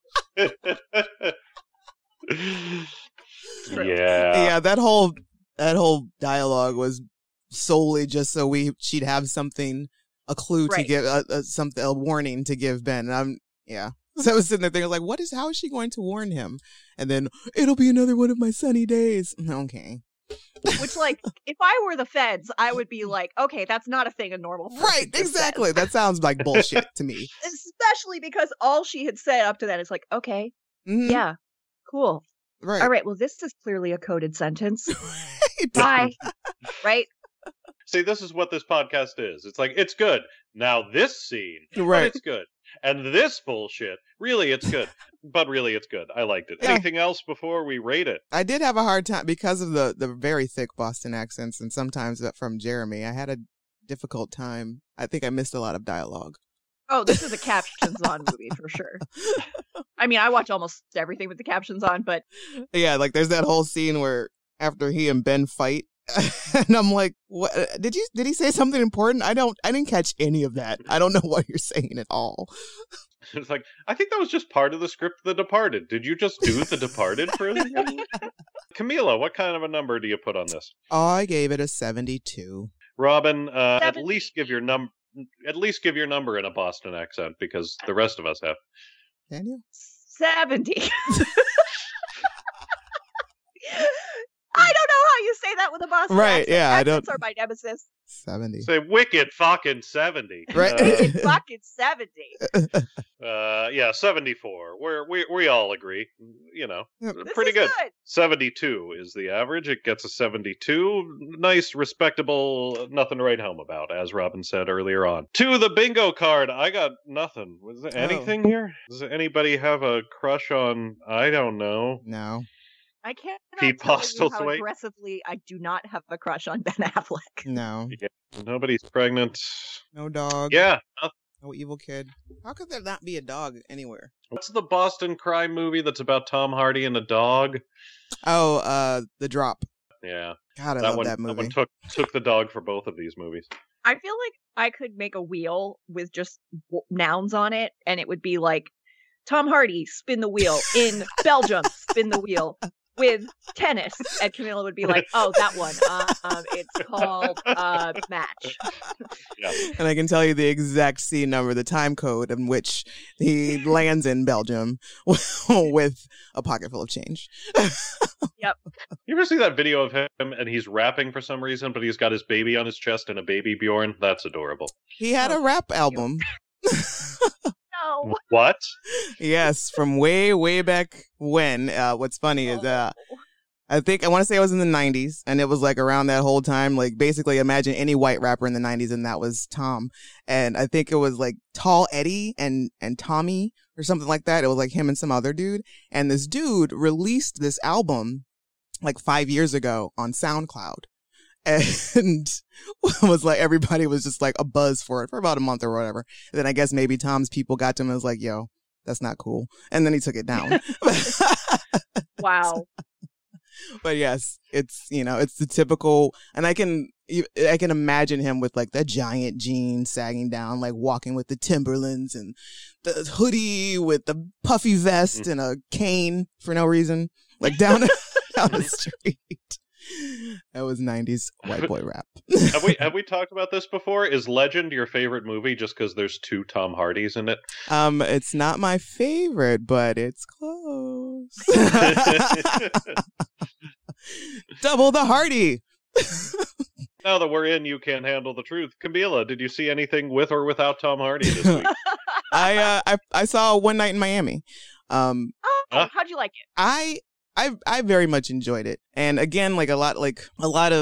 True. Yeah. Yeah, that whole that whole dialogue was solely just so we she'd have something, a clue to Right. give, a, a something, a warning to give Ben. And I'm yeah. So I was sitting there thinking, like, what is? How is she going to warn him? And then it'll be another one of my sunny days. Okay. Which, like, if I were the feds, I would be like, "Okay, that's not a thing a normal person Right, just exactly. says." That sounds like bullshit to me. Especially because all she had said up to that is like, "Okay, Mhm. yeah, cool, Right. all right. Well, this is clearly a coded sentence. Right. Bye." Right? See, this is what this podcast is. It's like, it's good. Now this scene, but Right. it's good. And this bullshit, really, it's good. But really, it's good. I liked it. Yeah. Anything else before we rate it? I did have a hard time because of the, the very thick Boston accents and sometimes that from Jeremy. I had a difficult time. I think I missed a lot of dialogue. Oh, this is a captions on movie for sure. I mean, I watch almost everything with the captions on, but Yeah, like there's that whole scene where after he and Ben fight, and I'm like, "What? Did you? Did he say something important? I don't. I didn't catch any of that. I don't know what you're saying at all." It's like, I think that was just part of the script of The Departed. Did you just do The Departed for Camila, what kind of a number do you put on this? Oh, I gave it a seventy-two. Robin, uh, at seventy. least give your num at least give your number in a Boston accent because the rest of us have. Can you? seventy. I don't know how you say that with a Boston Right, accent. yeah, I Accents don't- are my nemesis. seventy. Say wicked fucking seventy. Right. Uh, It's fucking seventy. uh, yeah, seventy-four. We're, we we all agree. You know, Yep. This pretty is good. good. seventy-two is the average. It gets a seventy-two. Nice, respectable, nothing to write home about, as Robin said earlier on. To the bingo card, I got nothing. Was there Oh. anything here? Does anybody have a crush on, I don't know, No. I can't Pete tell you how Postlethwaite? aggressively I do not have a crush on Ben Affleck. No. nobody's pregnant? No dog. Yeah. nothing. No evil kid. How could there not be a dog anywhere? What's the Boston crime movie that's about Tom Hardy and a dog? Oh, uh, The Drop. Yeah, God, I that love one. that movie. That one took took the dog for both of these movies. I feel like I could make a wheel with just w- nouns on it, and it would be like Tom Hardy, spin the wheel. In Belgium, spin the wheel. With tennis. And Camilla would be like, "Oh, that one. Uh, um, it's called uh, Match." Yeah. And I can tell you the exact scene number, the time code in which he lands in Belgium with a pocket full of change. You ever see that video of him and he's rapping for some reason, but he's got his baby on his chest and a baby Bjorn? That's adorable. He had a rap album. No. What? Yes, from way, way back when. Uh, what's funny is uh, I think I want to say it was in the nineties, and it was like around that whole time. Like basically, imagine any white rapper in the nineties, and that was Tom. And I think it was like Tall Eddie and and Tommy or something like that. It was like him and some other dude, and this dude released this album like five years ago on SoundCloud. And was like, everybody was just like a buzz for it for about a month or whatever. And then I guess maybe Tom's people got to him and was like, yo, that's not cool. And then he took it down. Wow. But yes, it's, you know, it's the typical, and I can, I can imagine him with like the giant jeans sagging down, like walking with the Timberlands and the hoodie with the puffy vest and a cane for no reason, like down, down the street. That was nineties white boy rap. have we have we talked about this before? Is Legend your favorite movie just because there's two Tom Hardys in it? Um, it's not my favorite, but it's close. Double the Hardy. Now that we're in, you can't handle the truth. Camila, did you see anything with or without Tom Hardy this week? I uh, I I saw One Night in Miami. Um, Oh, Huh? how'd you like it? I I I very much enjoyed it, and again, like a lot like a lot of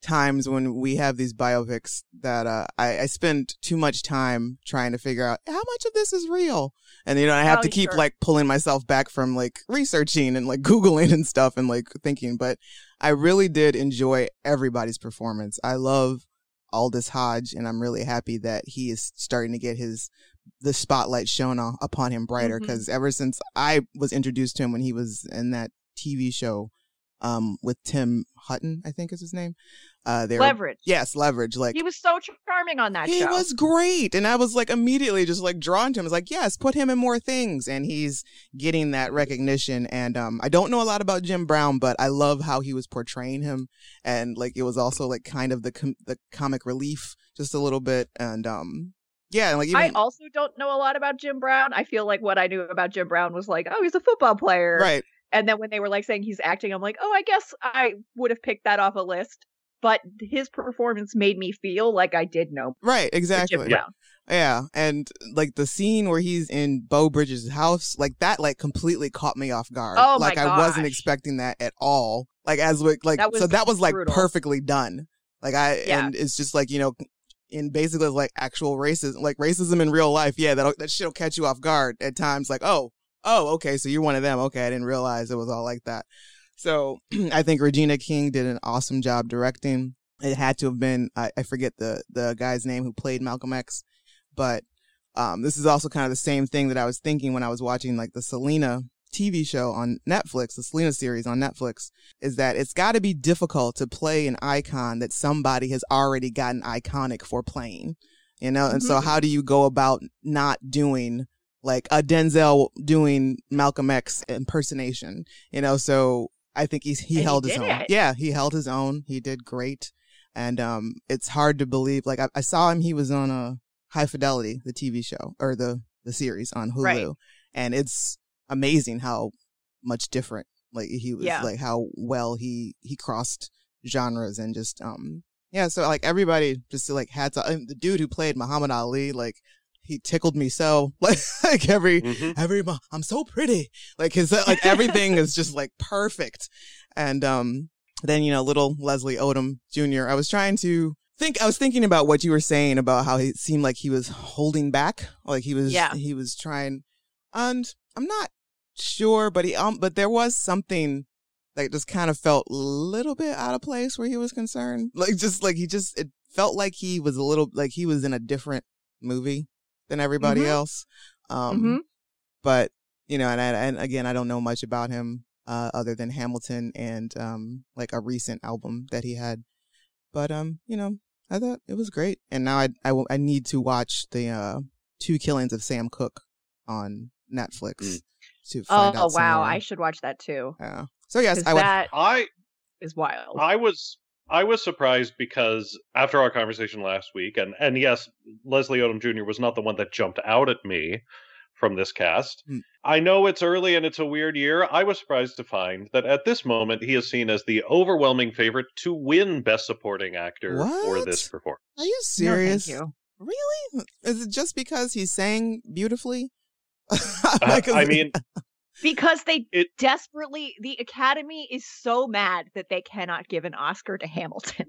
times when we have these biopics that uh, I, I spend too much time trying to figure out how much of this is real. And, you know, I have Oh, to keep sure. like pulling myself back from like researching and like Googling and stuff and like thinking. But I really did enjoy everybody's performance. I love Aldous Hodge, and I'm really happy that he is starting to get his the spotlight shown on, upon him brighter, Mhm. because ever since I was introduced to him when he was in that T V show um, with Tim Hutton, I think is his name. Uh, they were- Leverage. Yes, Leverage. Like He was so charming on that he show. was great, and I was like immediately just like drawn to him. I was like, yes, put him in more things, and he's getting that recognition. And um, I don't know a lot about Jim Brown, but I love how he was portraying him, and like it was also like kind of the com- the comic relief just a little bit, and um, yeah, and like even I also don't know a lot about Jim Brown. I feel like what I knew about Jim Brown was like, oh, he's a football player. right, And then when they were like saying he's acting, I'm like, oh, I guess I would have picked that off a list. But his performance made me feel like I did know right, exactly. Jim Brown. Yeah, and like the scene where he's in Bo Bridges' house, like that, like completely caught me off guard. Oh, my like I wasn't gosh. expecting that at all. Like as we like, That was so that was like brutal. perfectly done. Like I, Yeah. and it's just like, you know, in basically like actual racism, like racism in real life. Yeah, that that shit'll catch you off guard at times. Like, oh, oh, okay, so you're one of them. Okay, I didn't realize it was all like that. So I think Regina King did an awesome job directing. It had to have been, I, I forget the, the guy's name who played Malcolm X, but um, this is also kind of the same thing that I was thinking when I was watching like the Selena T V show on Netflix, the Selena series on Netflix, is that it's got to be difficult to play an icon that somebody has already gotten iconic for playing, you know? And so Mhm. how do you go about not doing like a Denzel doing Malcolm X impersonation, you know? So I think he's, he And he held his did own. it. Yeah, he held his own. He did great. And um, it's hard to believe. Like I, I saw him; he was on a High Fidelity, the T V show or the the series on Hulu, Right. and it's amazing how much different. Like he was, Yeah. like how well he he crossed genres and just um yeah. So like everybody just like had to. And the dude who played Muhammad Ali, like he tickled me so. Like like every Mhm. every mo- I'm so pretty. Like his like everything is just like perfect, and um. Then, you know, little Leslie Odom Junior I was trying to think, I was thinking about what you were saying about how he seemed like he was holding back. Like he was, Yeah. he was trying, and I'm not sure, but he, um, but there was something that just kind of felt a little bit out of place where he was concerned. Like just like he just, it felt like he was a little, like he was in a different movie than everybody Mhm. else. Um, Mhm. but, you know, and, I, and again, I don't know much about him. Uh, other than Hamilton and um, like a recent album that he had, but um, you know, I thought it was great, and now I I, w- I need to watch the uh, Two Killings of Sam Cooke on Netflix Mm. to Oh, find out some wow. more. I should watch that too. Yeah. So yes, 'Cause I would. that I is wild. I was I was surprised because after our conversation last week, and and yes, Leslie Odom Junior was not the one that jumped out at me from this cast. Hmm. I know it's early and it's a weird year. I was surprised to find that at this moment he is seen as the overwhelming favorite to win Best Supporting Actor for What? this performance. Are you No, serious? thank you. Really? Is it just because he sang beautifully? Uh, Like, is I it- mean, Because they It- desperately, the Academy is so mad that they cannot give an Oscar to Hamilton.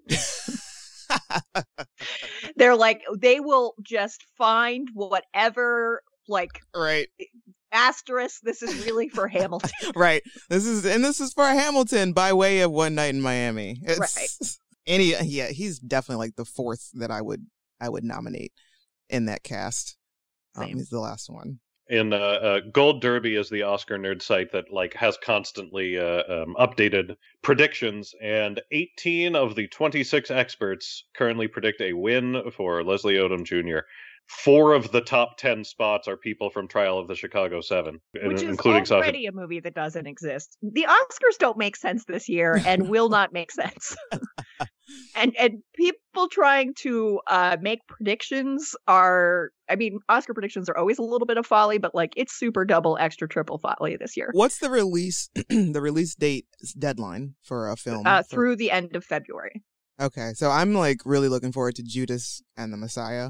They're like, they will just find whatever, like, right, asterisk, this is really for Hamilton. right. This is and this is for Hamilton by way of One Night in Miami. It's, Right. And he, yeah, he's definitely like the fourth that I would I would nominate in that cast. Um, Same. he's the last one. in uh, uh, Gold Derby is the Oscar nerd site that like has constantly uh, um, updated predictions, and eighteen of the twenty-six experts currently predict a win for Leslie Odom Junior Four of the top ten spots are people from Trial of the Chicago Seven, Which is including Sasha. already a movie that doesn't exist. The Oscars don't make sense this year and will not make sense. and and people trying to uh, make predictions are, I mean, Oscar predictions are always a little bit of folly, but like it's super double, extra, triple folly this year. What's the release the release date deadline for a film? Uh, For- through the end of February. Okay, so I'm like really looking forward to Judas and the Messiah.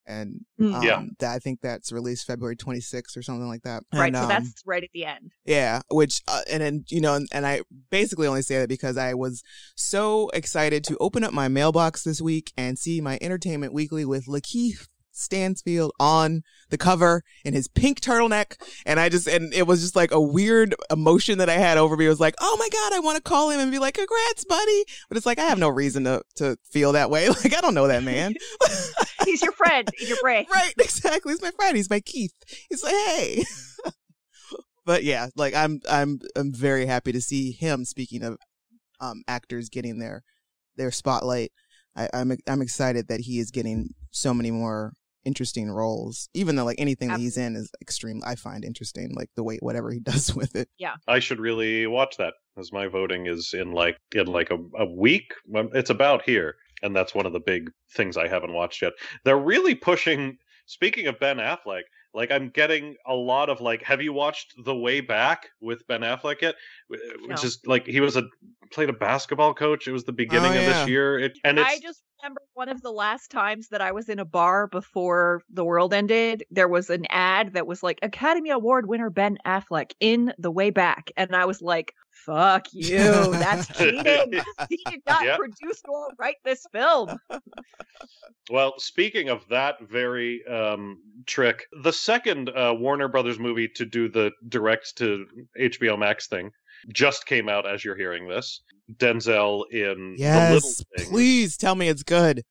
and Mm. um, Yeah. that I think that's released February twenty-sixth or something like that. Right, And, so um, that's right at the end. yeah, which uh, and then you know, and, and I basically only say that because I was so excited to open up my mailbox this week and see my Entertainment Weekly with Lakeith Stansfield on the cover in his pink turtleneck, and I just and it was just like a weird emotion that I had over me. It was like, oh my god, I want to call him and be like, congrats, buddy. But it's like I have no reason to to feel that way. Like I don't know that man. He's your friend in your brain. Right, exactly. He's my friend. He's my Keith. He's like, hey. But yeah, like I'm I'm I'm very happy to see him. Speaking of um actors getting their their spotlight, I, I'm I'm excited that he is getting so many more interesting roles. Even though like anything that he's in is extreme, I find interesting. Like the way whatever he does with it. I should really watch that, as my voting is in like in like a, a week. Well, it's about here, and that's one of the big things I haven't watched yet. They're really pushing. Speaking of Ben Affleck, like I'm getting a lot of like, have you watched The Way Back with Ben Affleck yet? Which No. is like he was a played a basketball coach. It was the beginning Oh, of yeah. this year, it, and it's I just remember one of the last times that I was in a bar before the world ended. There was an ad that was like Academy Award winner Ben Affleck in The Way Back, and I was like, "Fuck you! That's cheating. He did not Yep. produce or write this film." Well, speaking of that very um, trick, the second uh, Warner Brothers movie to do the direct to H B O Max thing just came out as you're hearing this. Denzel in The Little Yes, Things. please tell me it's good.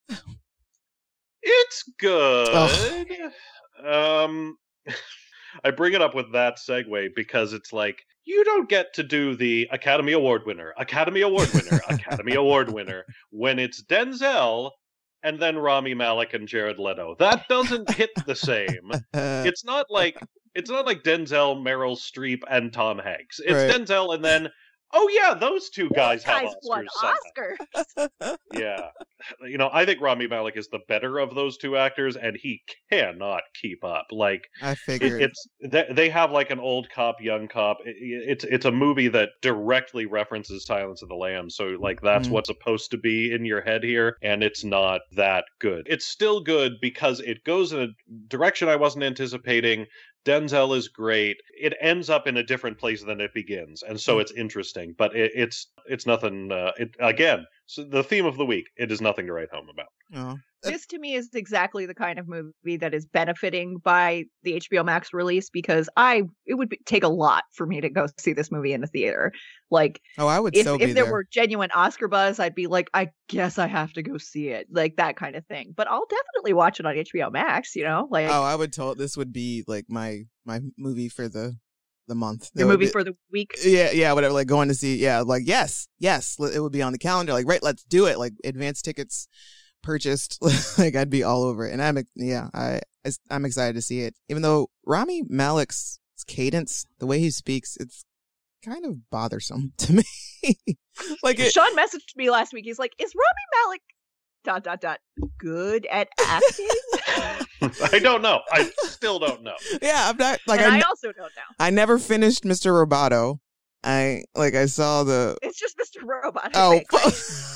It's good. Um, I bring it up with that segue because it's like, you don't get to do the Academy Award winner, Academy Award winner, Academy Award winner when it's Denzel and then Rami Malek and Jared Leto. That doesn't hit the same. Uh, It's not like it's not like Denzel, Meryl Streep, and Tom Hanks. It's Right. Denzel and then, oh yeah, those two guys have Guys won Oscars somehow. Oscars. Yeah. You know, I think Rami Malek is the better of those two actors, and he cannot keep up. Like, I it, figured. it's they, they have like an old cop, young cop. It, it's it's a movie that directly references Silence of the Lambs, so like that's Mm. what's supposed to be in your head here, and it's not that good. It's still good because it goes in a direction I wasn't anticipating. Denzel is great. It ends up in a different place than it begins, and so it's interesting. But it, it's it's nothing. Uh, it again. So the theme of the week. It is nothing to write home about. Oh. This to me is exactly the kind of movie that is benefiting by the H B O Max release, because I it would be, take a lot for me to go see this movie in the theater. Like Oh, I would if, so if be there, there. were genuine Oscar buzz, I'd be like, I guess I have to go see it, like that kind of thing. But I'll definitely watch it on H B O Max. You know, like Oh, I would tell this would be like my my movie for the the month. your That would movie be- for the week. Yeah, yeah, whatever. Like going to see, yeah, like yes, yes, l- it would be on the calendar. Like, right, let's do it. Like advance tickets purchased. Like I'd be all over it. And I'm, yeah, I, I, I'm excited to see it. Even though Rami Malek's cadence, the way he speaks, it's kind of bothersome to me. Like it, Sean messaged me last week. He's like, "Is Rami Malek dot dot dot good at acting?" I don't know. I still don't know. yeah, I'm not like and I, I n- also don't know. I never finished Mister Roboto. I like I saw the It's just Mister Robot. I oh think, right?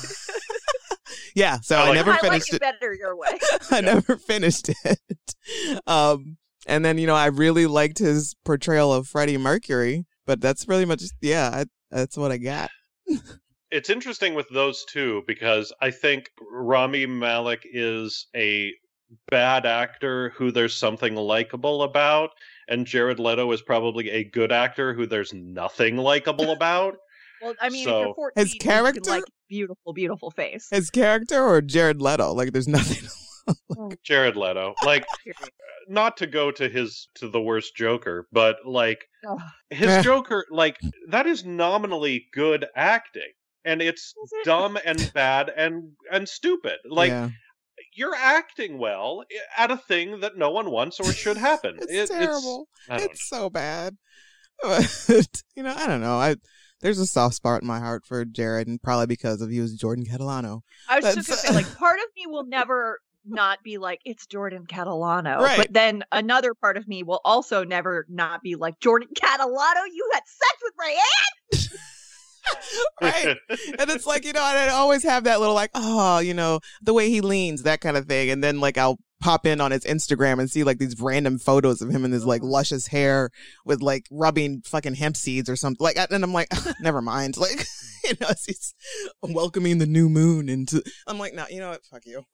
yeah. So I I, like never I finished like it better your way. I Yeah. never finished it. Um, and then you know I really liked his portrayal of Freddie Mercury, but that's really much yeah. I, that's what I got. It's interesting with those two because I think Rami Malek is a bad actor who there's something likable about, and Jared Leto is probably a good actor who there's nothing likable about. Well, I mean, So- if you're fourteen, His you can character- like beautiful, beautiful face. His character or Jared Leto? Like there's nothing. Jared Leto, like, Period. not to go to his to the worst Joker, but like Ugh. his Eh. Joker, like that is nominally good acting, and it's Is it? dumb and bad and and stupid. Like yeah. you're acting well at a thing that no one wants or should happen. It's It- terrible. I don't It's so bad. But, you know, I don't know. I there's a soft spot in my heart for Jared, and probably because of he was Jordan Catalano. I was just That's- gonna say, like, part of me will never not be like, it's Jordan Catalano. Right. But then another part of me will also never not be like, Jordan Catalano, you had sex with Rayanne? Right. And it's like, you know, I always have that little like, oh, you know, the way he leans, that kind of thing. And then like I'll pop in on his Instagram and see like these random photos of him in his like luscious hair with like rubbing fucking hemp seeds or something. Like, and I'm like, never mind. Like, you know, he's welcoming the new moon into. I'm like, no, you know what? Fuck you.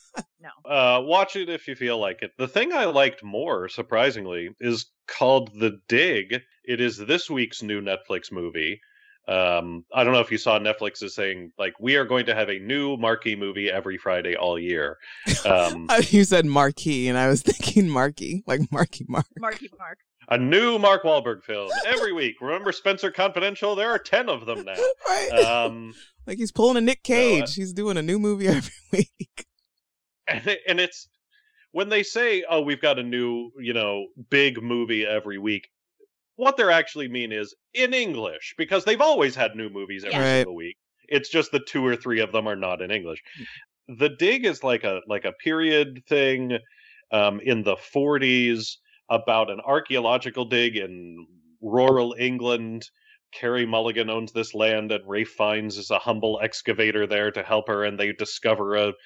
No. Uh, watch it if you feel like it. The thing I liked more, surprisingly, is called The Dig. It is this week's new Netflix movie. Um, I don't know if you saw Netflix is saying, like, we are going to have a new marquee movie every Friday all year. Um, You said marquee, and I was thinking marquee, like Marky Mark. Marky Mark. a new Mark Wahlberg film every week. Remember Spencer Confidential? There are ten of them now. Right. Um, Like he's pulling a Nick Cage. No, I- He's doing a new movie every week. and, it- and it's when they say, "Oh, we've got a new, you know, big movie every week." What they're actually mean is in English, because they've always had new movies every Right. single week. It's just the two or three of them are not in English. The Dig is like a like a period thing um, in the forties about an archaeological dig in rural England. Carrie Mulligan owns this land, and Rafe Fiennes is a humble excavator there to help her, and they discover a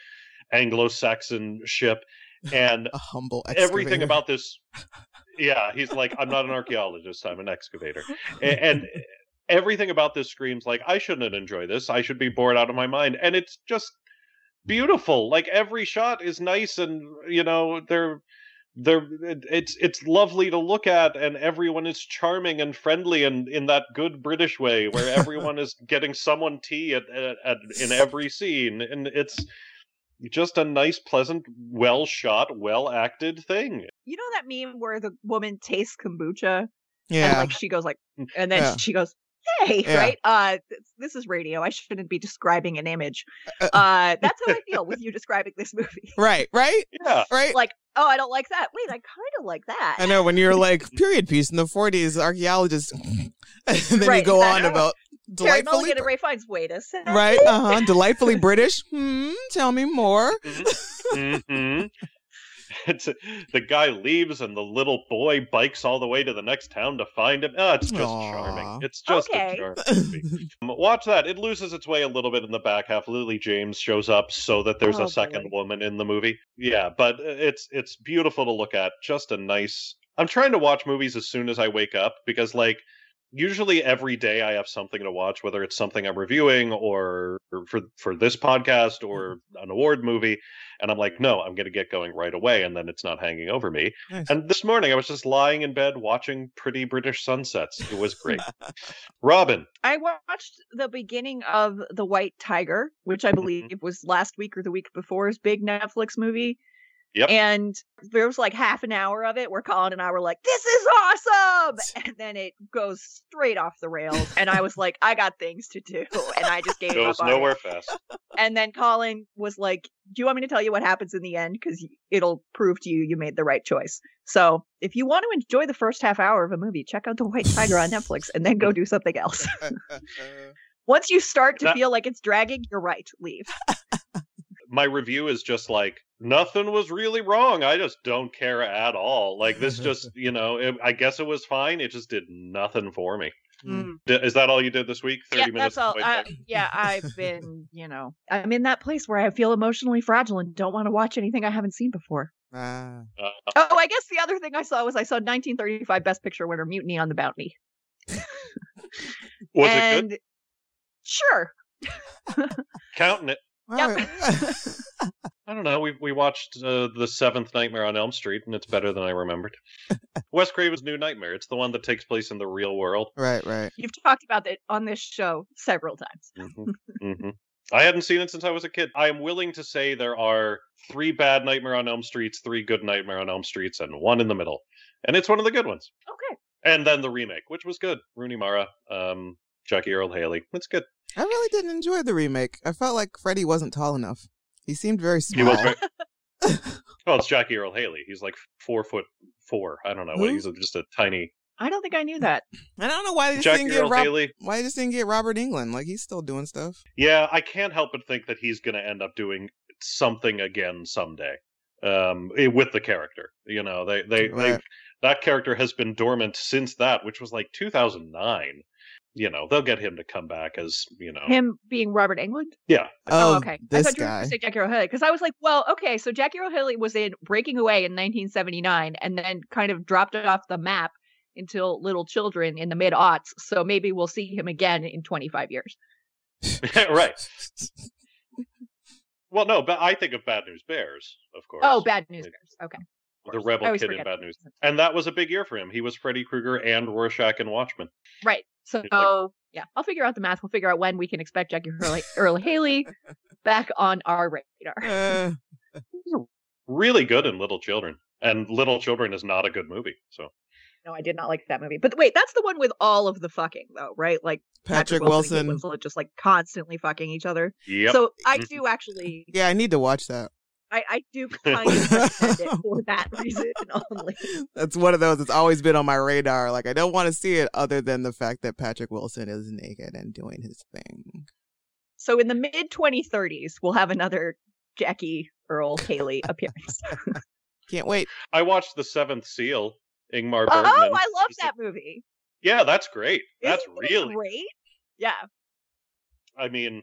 Anglo-Saxon ship. And A humble everything excavator. about this, yeah, he's like, I'm not an archaeologist, I'm an excavator. A- And everything about this screams like, I shouldn't enjoy this. I should be bored out of my mind. And it's just beautiful. Like every shot is nice, and you know, they're they're it- it's it's lovely to look at, and everyone is charming and friendly, and in that good British way where everyone is getting someone tea at, at, at in every scene, and it's just a nice, pleasant, well shot, well acted thing. You know that meme where the woman tastes kombucha and Yeah. like she goes like, and then Yeah. she goes, "Hey," Yeah. right? Uh, th- this is radio. I shouldn't be describing an image. Uh, Uh, that's how I feel with you describing this movie. Right, right, Yeah. right. Like, oh, I don't like that. Wait, I kind of like that. I know when you're like period piece in the forties, archaeologists, and then you Right, go that- on about Carrie delightfully, Mulligan and Ray Fiennes. Wait a second. right? Uh huh. Delightfully British. Hmm. Tell me more. hmm It's the guy leaves, and the little boy bikes all the way to the next town to find him. Oh, it's just Aw. charming. It's just Okay. a charming movie. Um, Watch that. It loses its way a little bit in the back half. Lily James shows up so that there's Oh, a second boy. woman in the movie. Yeah, but it's it's beautiful to look at. Just a nice. I'm trying to watch movies as soon as I wake up because, like, usually every day I have something to watch, whether it's something I'm reviewing or or for for this podcast or an award movie, and I'm like, no, I'm going to get going right away, and then it's not hanging over me. Nice. And this morning I was just lying in bed watching pretty British sunsets. It was great. Robin, I watched the beginning of The White Tiger, which I believe was last week or the week before's big Netflix movie. Yep. And there was like half an hour of it where Colin and I were like, this is awesome. And then it goes straight off the rails. And I was like, I got things to do. And I just gave goes up on nowhere it. fast. And then Colin was like, do you want me to tell you what happens in the end? Because it'll prove to you you made the right choice. So if you want to enjoy the first half hour of a movie, check out The White Tiger on Netflix and then go do something else. Once you start to That- feel like it's dragging, you're right. Leave. My review is just like, nothing was really wrong. I just don't care at all. Like, this just, you know, it, I guess it was fine. It just did nothing for me. Mm. D- Is that all you did this week? thirty Yeah, minutes? that's all. of White I, Tiger? yeah, I've been, you know, I'm in that place where I feel emotionally fragile and don't want to watch anything I haven't seen before. Ah. Uh, Oh, I guess the other thing I saw was I saw nineteen thirty-five Best Picture winner Mutiny on the Bounty. was it and good? Sure. Counting it. All Yep. right. I don't know. We we watched uh, the seventh Nightmare on Elm Street, and it's better than I remembered. Wes Craven's New Nightmare. It's the one that takes place in the real world. right, right. You've talked about it on this show several times. hmm hmm I hadn't seen it since I was a kid. I am willing to say there are three bad Nightmare on Elm Streets, three good Nightmare on Elm Streets, and one in the middle. And it's one of the good ones. Okay. And then the remake, which was good. Rooney Mara, um, Jackie Earl Haley. It's good. I really didn't enjoy the remake. I felt like Freddy wasn't tall enough. He seemed very He small. was very, well, it's Jackie Earl Haley. He's like four foot four. I don't know. What, Who? he's just a tiny I don't think I knew that. And I don't know why they just Jackie didn't get Earl Rob- Haley. why they just didn't get Robert England. Like he's still doing stuff. Yeah, I can't help but think that he's going to end up doing something again someday um, eh, with the character. You know, they they, they Right. that character has been dormant since that, which was like two thousand nine. you know, they'll get him to come back as, you know. Him being Robert Englund? Yeah. Oh, Oh, okay. I this thought you were guy. going to say Jackie Earle Haley because I was like, well, okay, so Jackie Earle Haley was in Breaking Away in nineteen seventy-nine and then kind of dropped it off the map until Little Children in the mid aughts. So maybe we'll see him again in twenty-five years. Right. Well, no, but I think of Bad News Bears, of course. Oh, Bad News Like, Bears. Okay. the I rebel always kid in forget. Bad News. And that was a big year for him. He was Freddy Krueger and Rorschach in Watchmen. Right. So, It's like- yeah, I'll figure out the math. We'll figure out when we can expect Jackie Earle, Earle Haley back on our radar. Uh, Really good in Little Children. And Little Children is not a good movie. So No, I did not like that movie. But wait, that's the one with all of the fucking, though, right? Like Patrick Wilson, and Wilson. Kate Winslet just like constantly fucking each other. yep. So I Mhm. do actually, Yeah, I need to watch that. I, I do kind of recommend it for that reason only. That's one of those that's always been on my radar. Like, I don't want to see it other than the fact that Patrick Wilson is naked and doing his thing. So in the mid twenty thirties, we'll have another Jackie Earle Haley appearance. Can't wait. I watched The Seventh Seal, Ingmar Oh, Bergman. I love that movie. Yeah, that's great. That's Isn't it really great. Yeah. I mean,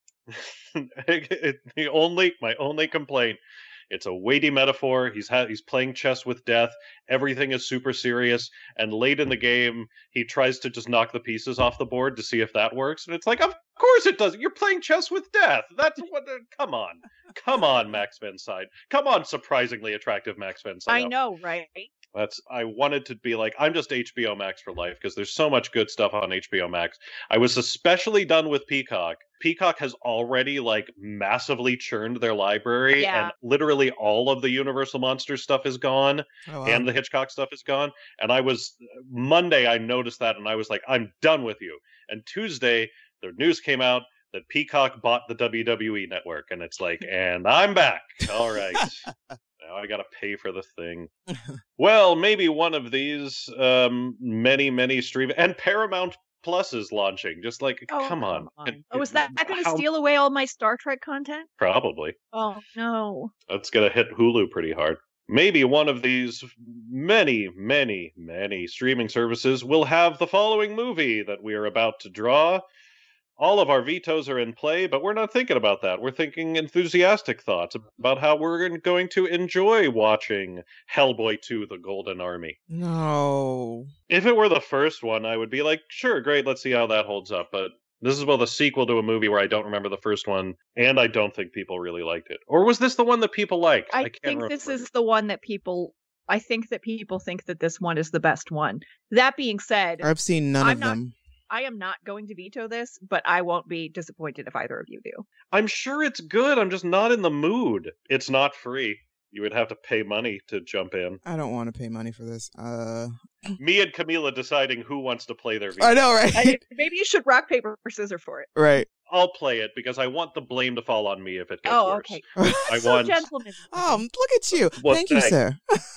the only my only complaint, it's a weighty metaphor. He's ha- he's playing chess with death. Everything is super serious, and late in the game, he tries to just knock the pieces off the board to see if that works, and it's like, of course it doesn't. You're playing chess with death. That's what. Uh, come on, come on, Max von Sydow. Come on, surprisingly attractive Max von Sydow. I know, right? That's I wanted to be like, I'm just H B O Max for life because there's so much good stuff on H B O Max. I was especially done with Peacock. Peacock has already like massively churned their library, Yeah. and literally all of the Universal Monsters stuff is gone, Oh, wow. and the Hitchcock stuff is gone. And I was Monday, I noticed that, and I was like, I'm done with you. And Tuesday, the news came out that Peacock bought the W W E network, and it's like, and I'm back. All right. Now I gotta pay for the thing. Well, maybe one of these um, many, many stream and Paramount Plus is launching. Just like, Oh, come on. It- Oh, is it- that going to how- steal away all my Star Trek content? Probably. Oh, no. That's gonna hit Hulu pretty hard. Maybe one of these many, many, many streaming services will have the following movie that we are about to draw. All of our vetoes are in play, but we're not thinking about that. We're thinking enthusiastic thoughts about how we're going to enjoy watching Hellboy two: The Golden Army. No. If it were the first one, I would be like, sure, great, let's see how that holds up. But this is both a sequel to a movie where I don't remember the first one, and I don't think people really liked it. Or was this the one that people liked? I, can't think remember. this is the one that people. I think that people think that this one is the best one. That being said, I've seen none I'm of not- them. I am not going to veto this, but I won't be disappointed if either of you do. I'm sure it's good. I'm just not in the mood. It's not free. You would have to pay money to jump in. I don't want to pay money for this. Uh, Me and Camila deciding who wants to play their veto. I know, right? I, maybe you should rock paper scissors for it. right. I'll play it because I want the blame to fall on me if it gets Oh, worse. okay. I so want gentlemen. Oh, look at you. Well, Thank you, thanks. sir.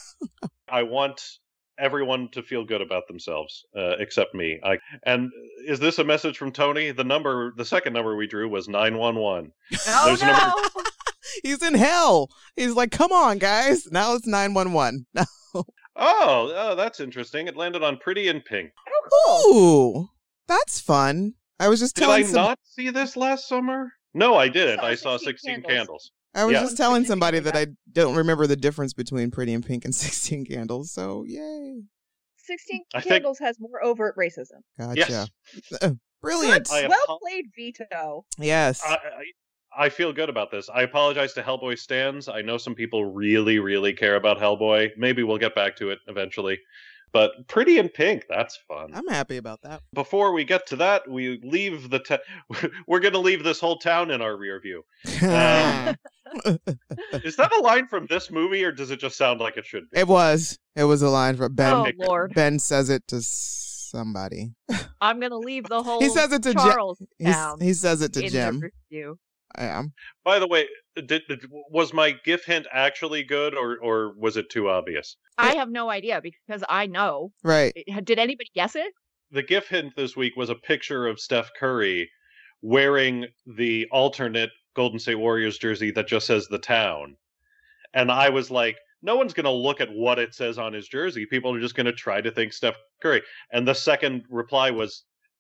I want everyone to feel good about themselves, uh, except me. I, and is this a message from Tony? The number, the second number we drew was nine one one. Oh There's a number- no! He's in hell. He's like, come on, guys. Now it's nine one one. Oh, oh, that's interesting. It landed on Pretty in Pink. Ooh, that's fun. I was just Did I telling some, not see this last summer? No, I didn't. saw I saw sixteen sixteen Candles. Candles. I was yeah. just telling Sixteen somebody that Candles. I don't remember the difference between Pretty in Pink and sixteen Candles. So yay, Sixteen I think- Candles has more overt racism. gotcha. Yes. Uh, Brilliant. I well apo- played, veto. Yes. I, I, I feel good about this. I apologize to Hellboy stands. I know some people really, really care about Hellboy. Maybe we'll get back to it eventually. But Pretty in Pink, that's fun. I'm happy about that. Before we get to that, we leave the ta- we're going to leave this whole town in our rear view. Um, Is that a line from this movie, or does it just sound like it should be? it was. It was a line from Ben. Oh Lord! Ben says it to somebody. I'm gonna leave the whole. He says it to Jim. Charles He's, town he says it to in Jim. the review. I am. By the way, did, did was my GIF hint actually good, or or was it too obvious? I have no idea because I know. Right. It- Did anybody guess it? The GIF hint this week was a picture of Steph Curry wearing the alternate Golden State Warriors jersey that just says the town. And I was like, no one's going to look at what it says on his jersey. People are just going to try to think Steph Curry. And the second reply was,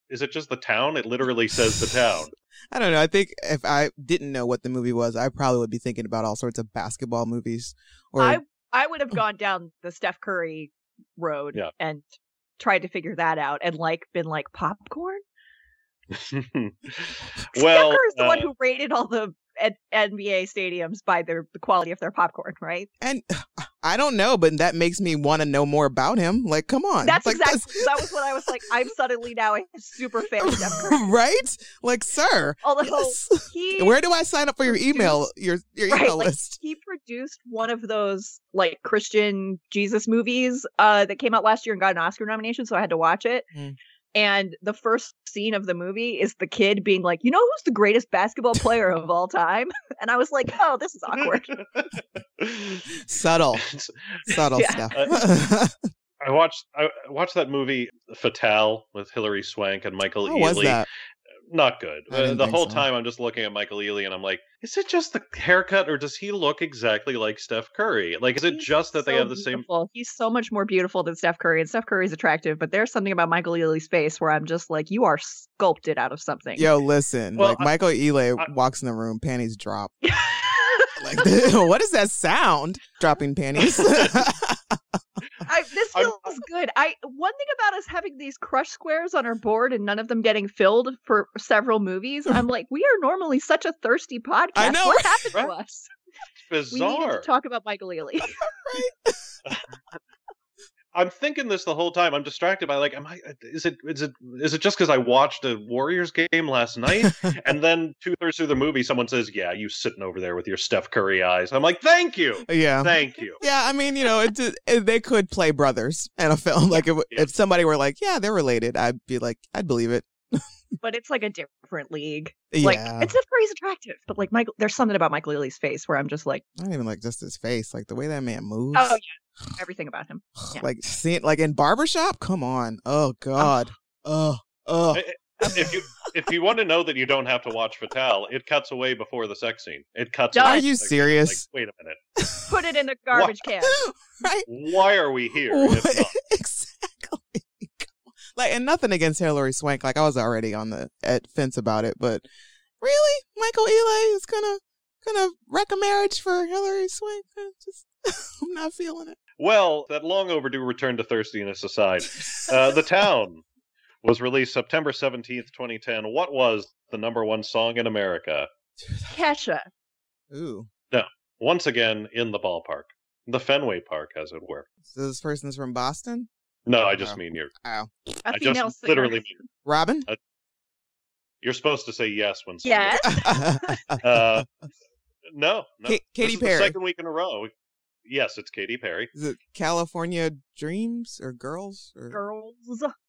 is it just The Town? It literally says The Town. I don't know. I think if I didn't know what the movie was, I probably would be thinking about all sorts of basketball movies. Or I I would have gone down the Steph Curry road Yeah. and tried to figure that out and like been like popcorn. well, Steph Curry's the one uh, who rated all the N- NBA stadiums by their the quality of their popcorn, right? and I don't know, but that makes me want to know more about him. Like, come on, That's like, exactly that was what I was like. I'm suddenly now a super fan of Steph Curry. right? Like, sir, Although yes. he Where do I sign up for your email? Your your right, email like, list. he produced one of those like Christian Jesus movies uh, that came out last year and got an Oscar nomination, so I had to watch it. Mm. And the first scene of the movie is the kid being like, "You know who's the greatest basketball player of all time?" And I was like, "Oh, this is awkward." Subtle, subtle Yeah. stuff. I watched I watched that movie Fatale with Hilary Swank and Michael How Ealy. was that? Not good. I Uh, didn't the think whole so. time I'm just looking at Michael Ealy and I'm like, is it just the haircut or does he look exactly like Steph Curry? Like, is it He's just that they so have the same? beautiful. He's so much more beautiful than Steph Curry, and Steph Curry's attractive, but there's something about Michael Ealy's face where I'm just like, you are sculpted out of something. Yo, listen. Well, like I- Michael Ealy I- walks in the room, panties drop. Like, what is that sound? Dropping panties. I, this I'm- feels good. I one thing about us having these crush squares on our board and none of them getting filled for several movies, I'm like, we are normally such a thirsty podcast. I know, What right? happened to Right? us? We needed Bizarre. to talk about Michael Ealy. I'm thinking this the whole time. I'm distracted by like, am I? Is it? Is it? Is it just because I watched a Warriors game last night? And then two thirds through the movie, someone says, "Yeah, you sitting over there with your Steph Curry eyes." I'm like, "Thank you, yeah. thank you." Yeah, I mean, you know, it, it, they could play brothers in a film. Like, if, Yeah. if somebody were like, yeah, they're related, I'd be like, I'd believe it. But it's like a different league. Yeah. Like, it's Steph Curry's attractive, but like Michael, there's something about Michael Ealy's face where I'm just like, Not even like just his face, like the way that man moves. oh yeah, everything about him. yeah. Like seeing, like in Barbershop. Come on. Oh God. Oh. Oh. If you if you want to know that you don't have to watch Fatale, it cuts away before the sex scene. It cuts. Done. away. Are you Like- serious? Like, wait a minute. Put it in the garbage can. Right. Why are we here? if not? Exactly. Like, and nothing against Hilary Swank. Like, I was already on the at fence about it, but really, Michael Ealy is gonna gonna wreck a marriage for Hilary Swank. I just, I'm not feeling it. Well, that long overdue return to thirstiness aside, uh, The Town was released September seventeenth, twenty ten. What was the number one song in America? Kesha. Ooh. Once again, in the ballpark. The Fenway Park, as it were. So this person's from Boston. No, I just Oh. mean you're Oh, A I female just singer. literally mean Robin. you're supposed to say yes when somebody- Yes. Uh, no, no. Ka- Katy This is the Perry. second week in a row. Yes, it's Katy Perry. Is it California Dreams or Girls? Or... Girls.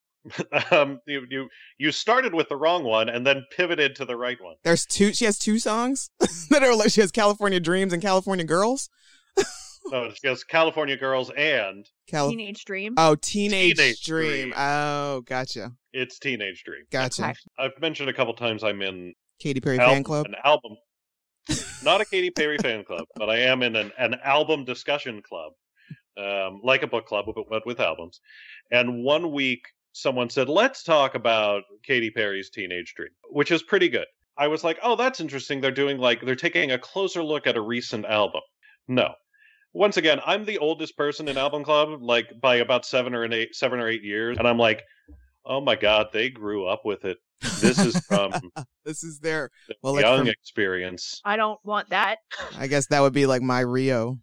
um, you, you you started with the wrong one and then pivoted to the right one. There's two. She has two songs that are like she has California Dreams and California Girls. No, it's just California Girls and Cali- Teenage Dream. oh, Teenage, Teenage Dream. Dream. Oh, gotcha, it's Teenage Dream. gotcha. Okay. I've mentioned a couple times I'm in Katy Perry album, fan club. an album, not a Katy Perry fan club, but I am in an, an album discussion club, um, like a book club, but with, with albums. And one week, someone said, "Let's talk about Katy Perry's Teenage Dream," which is pretty good. I was like, "Oh, that's interesting. They're doing like they're taking a closer look at a recent album." No. Once again, I'm the oldest person in album club, like by about seven or an eight, seven or eight years, and I'm like, "Oh my god, they grew up with it. This is from This is their. the Well, like young from- experience." I don't want that. I guess that would be like my Rio.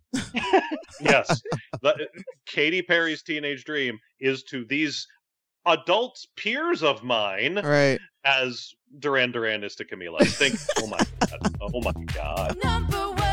Yes, the, Katy Perry's Teenage Dream is to these adults, peers of mine, Right. as Duran Duran is to Camila. Think, oh my god, oh my god. Number one.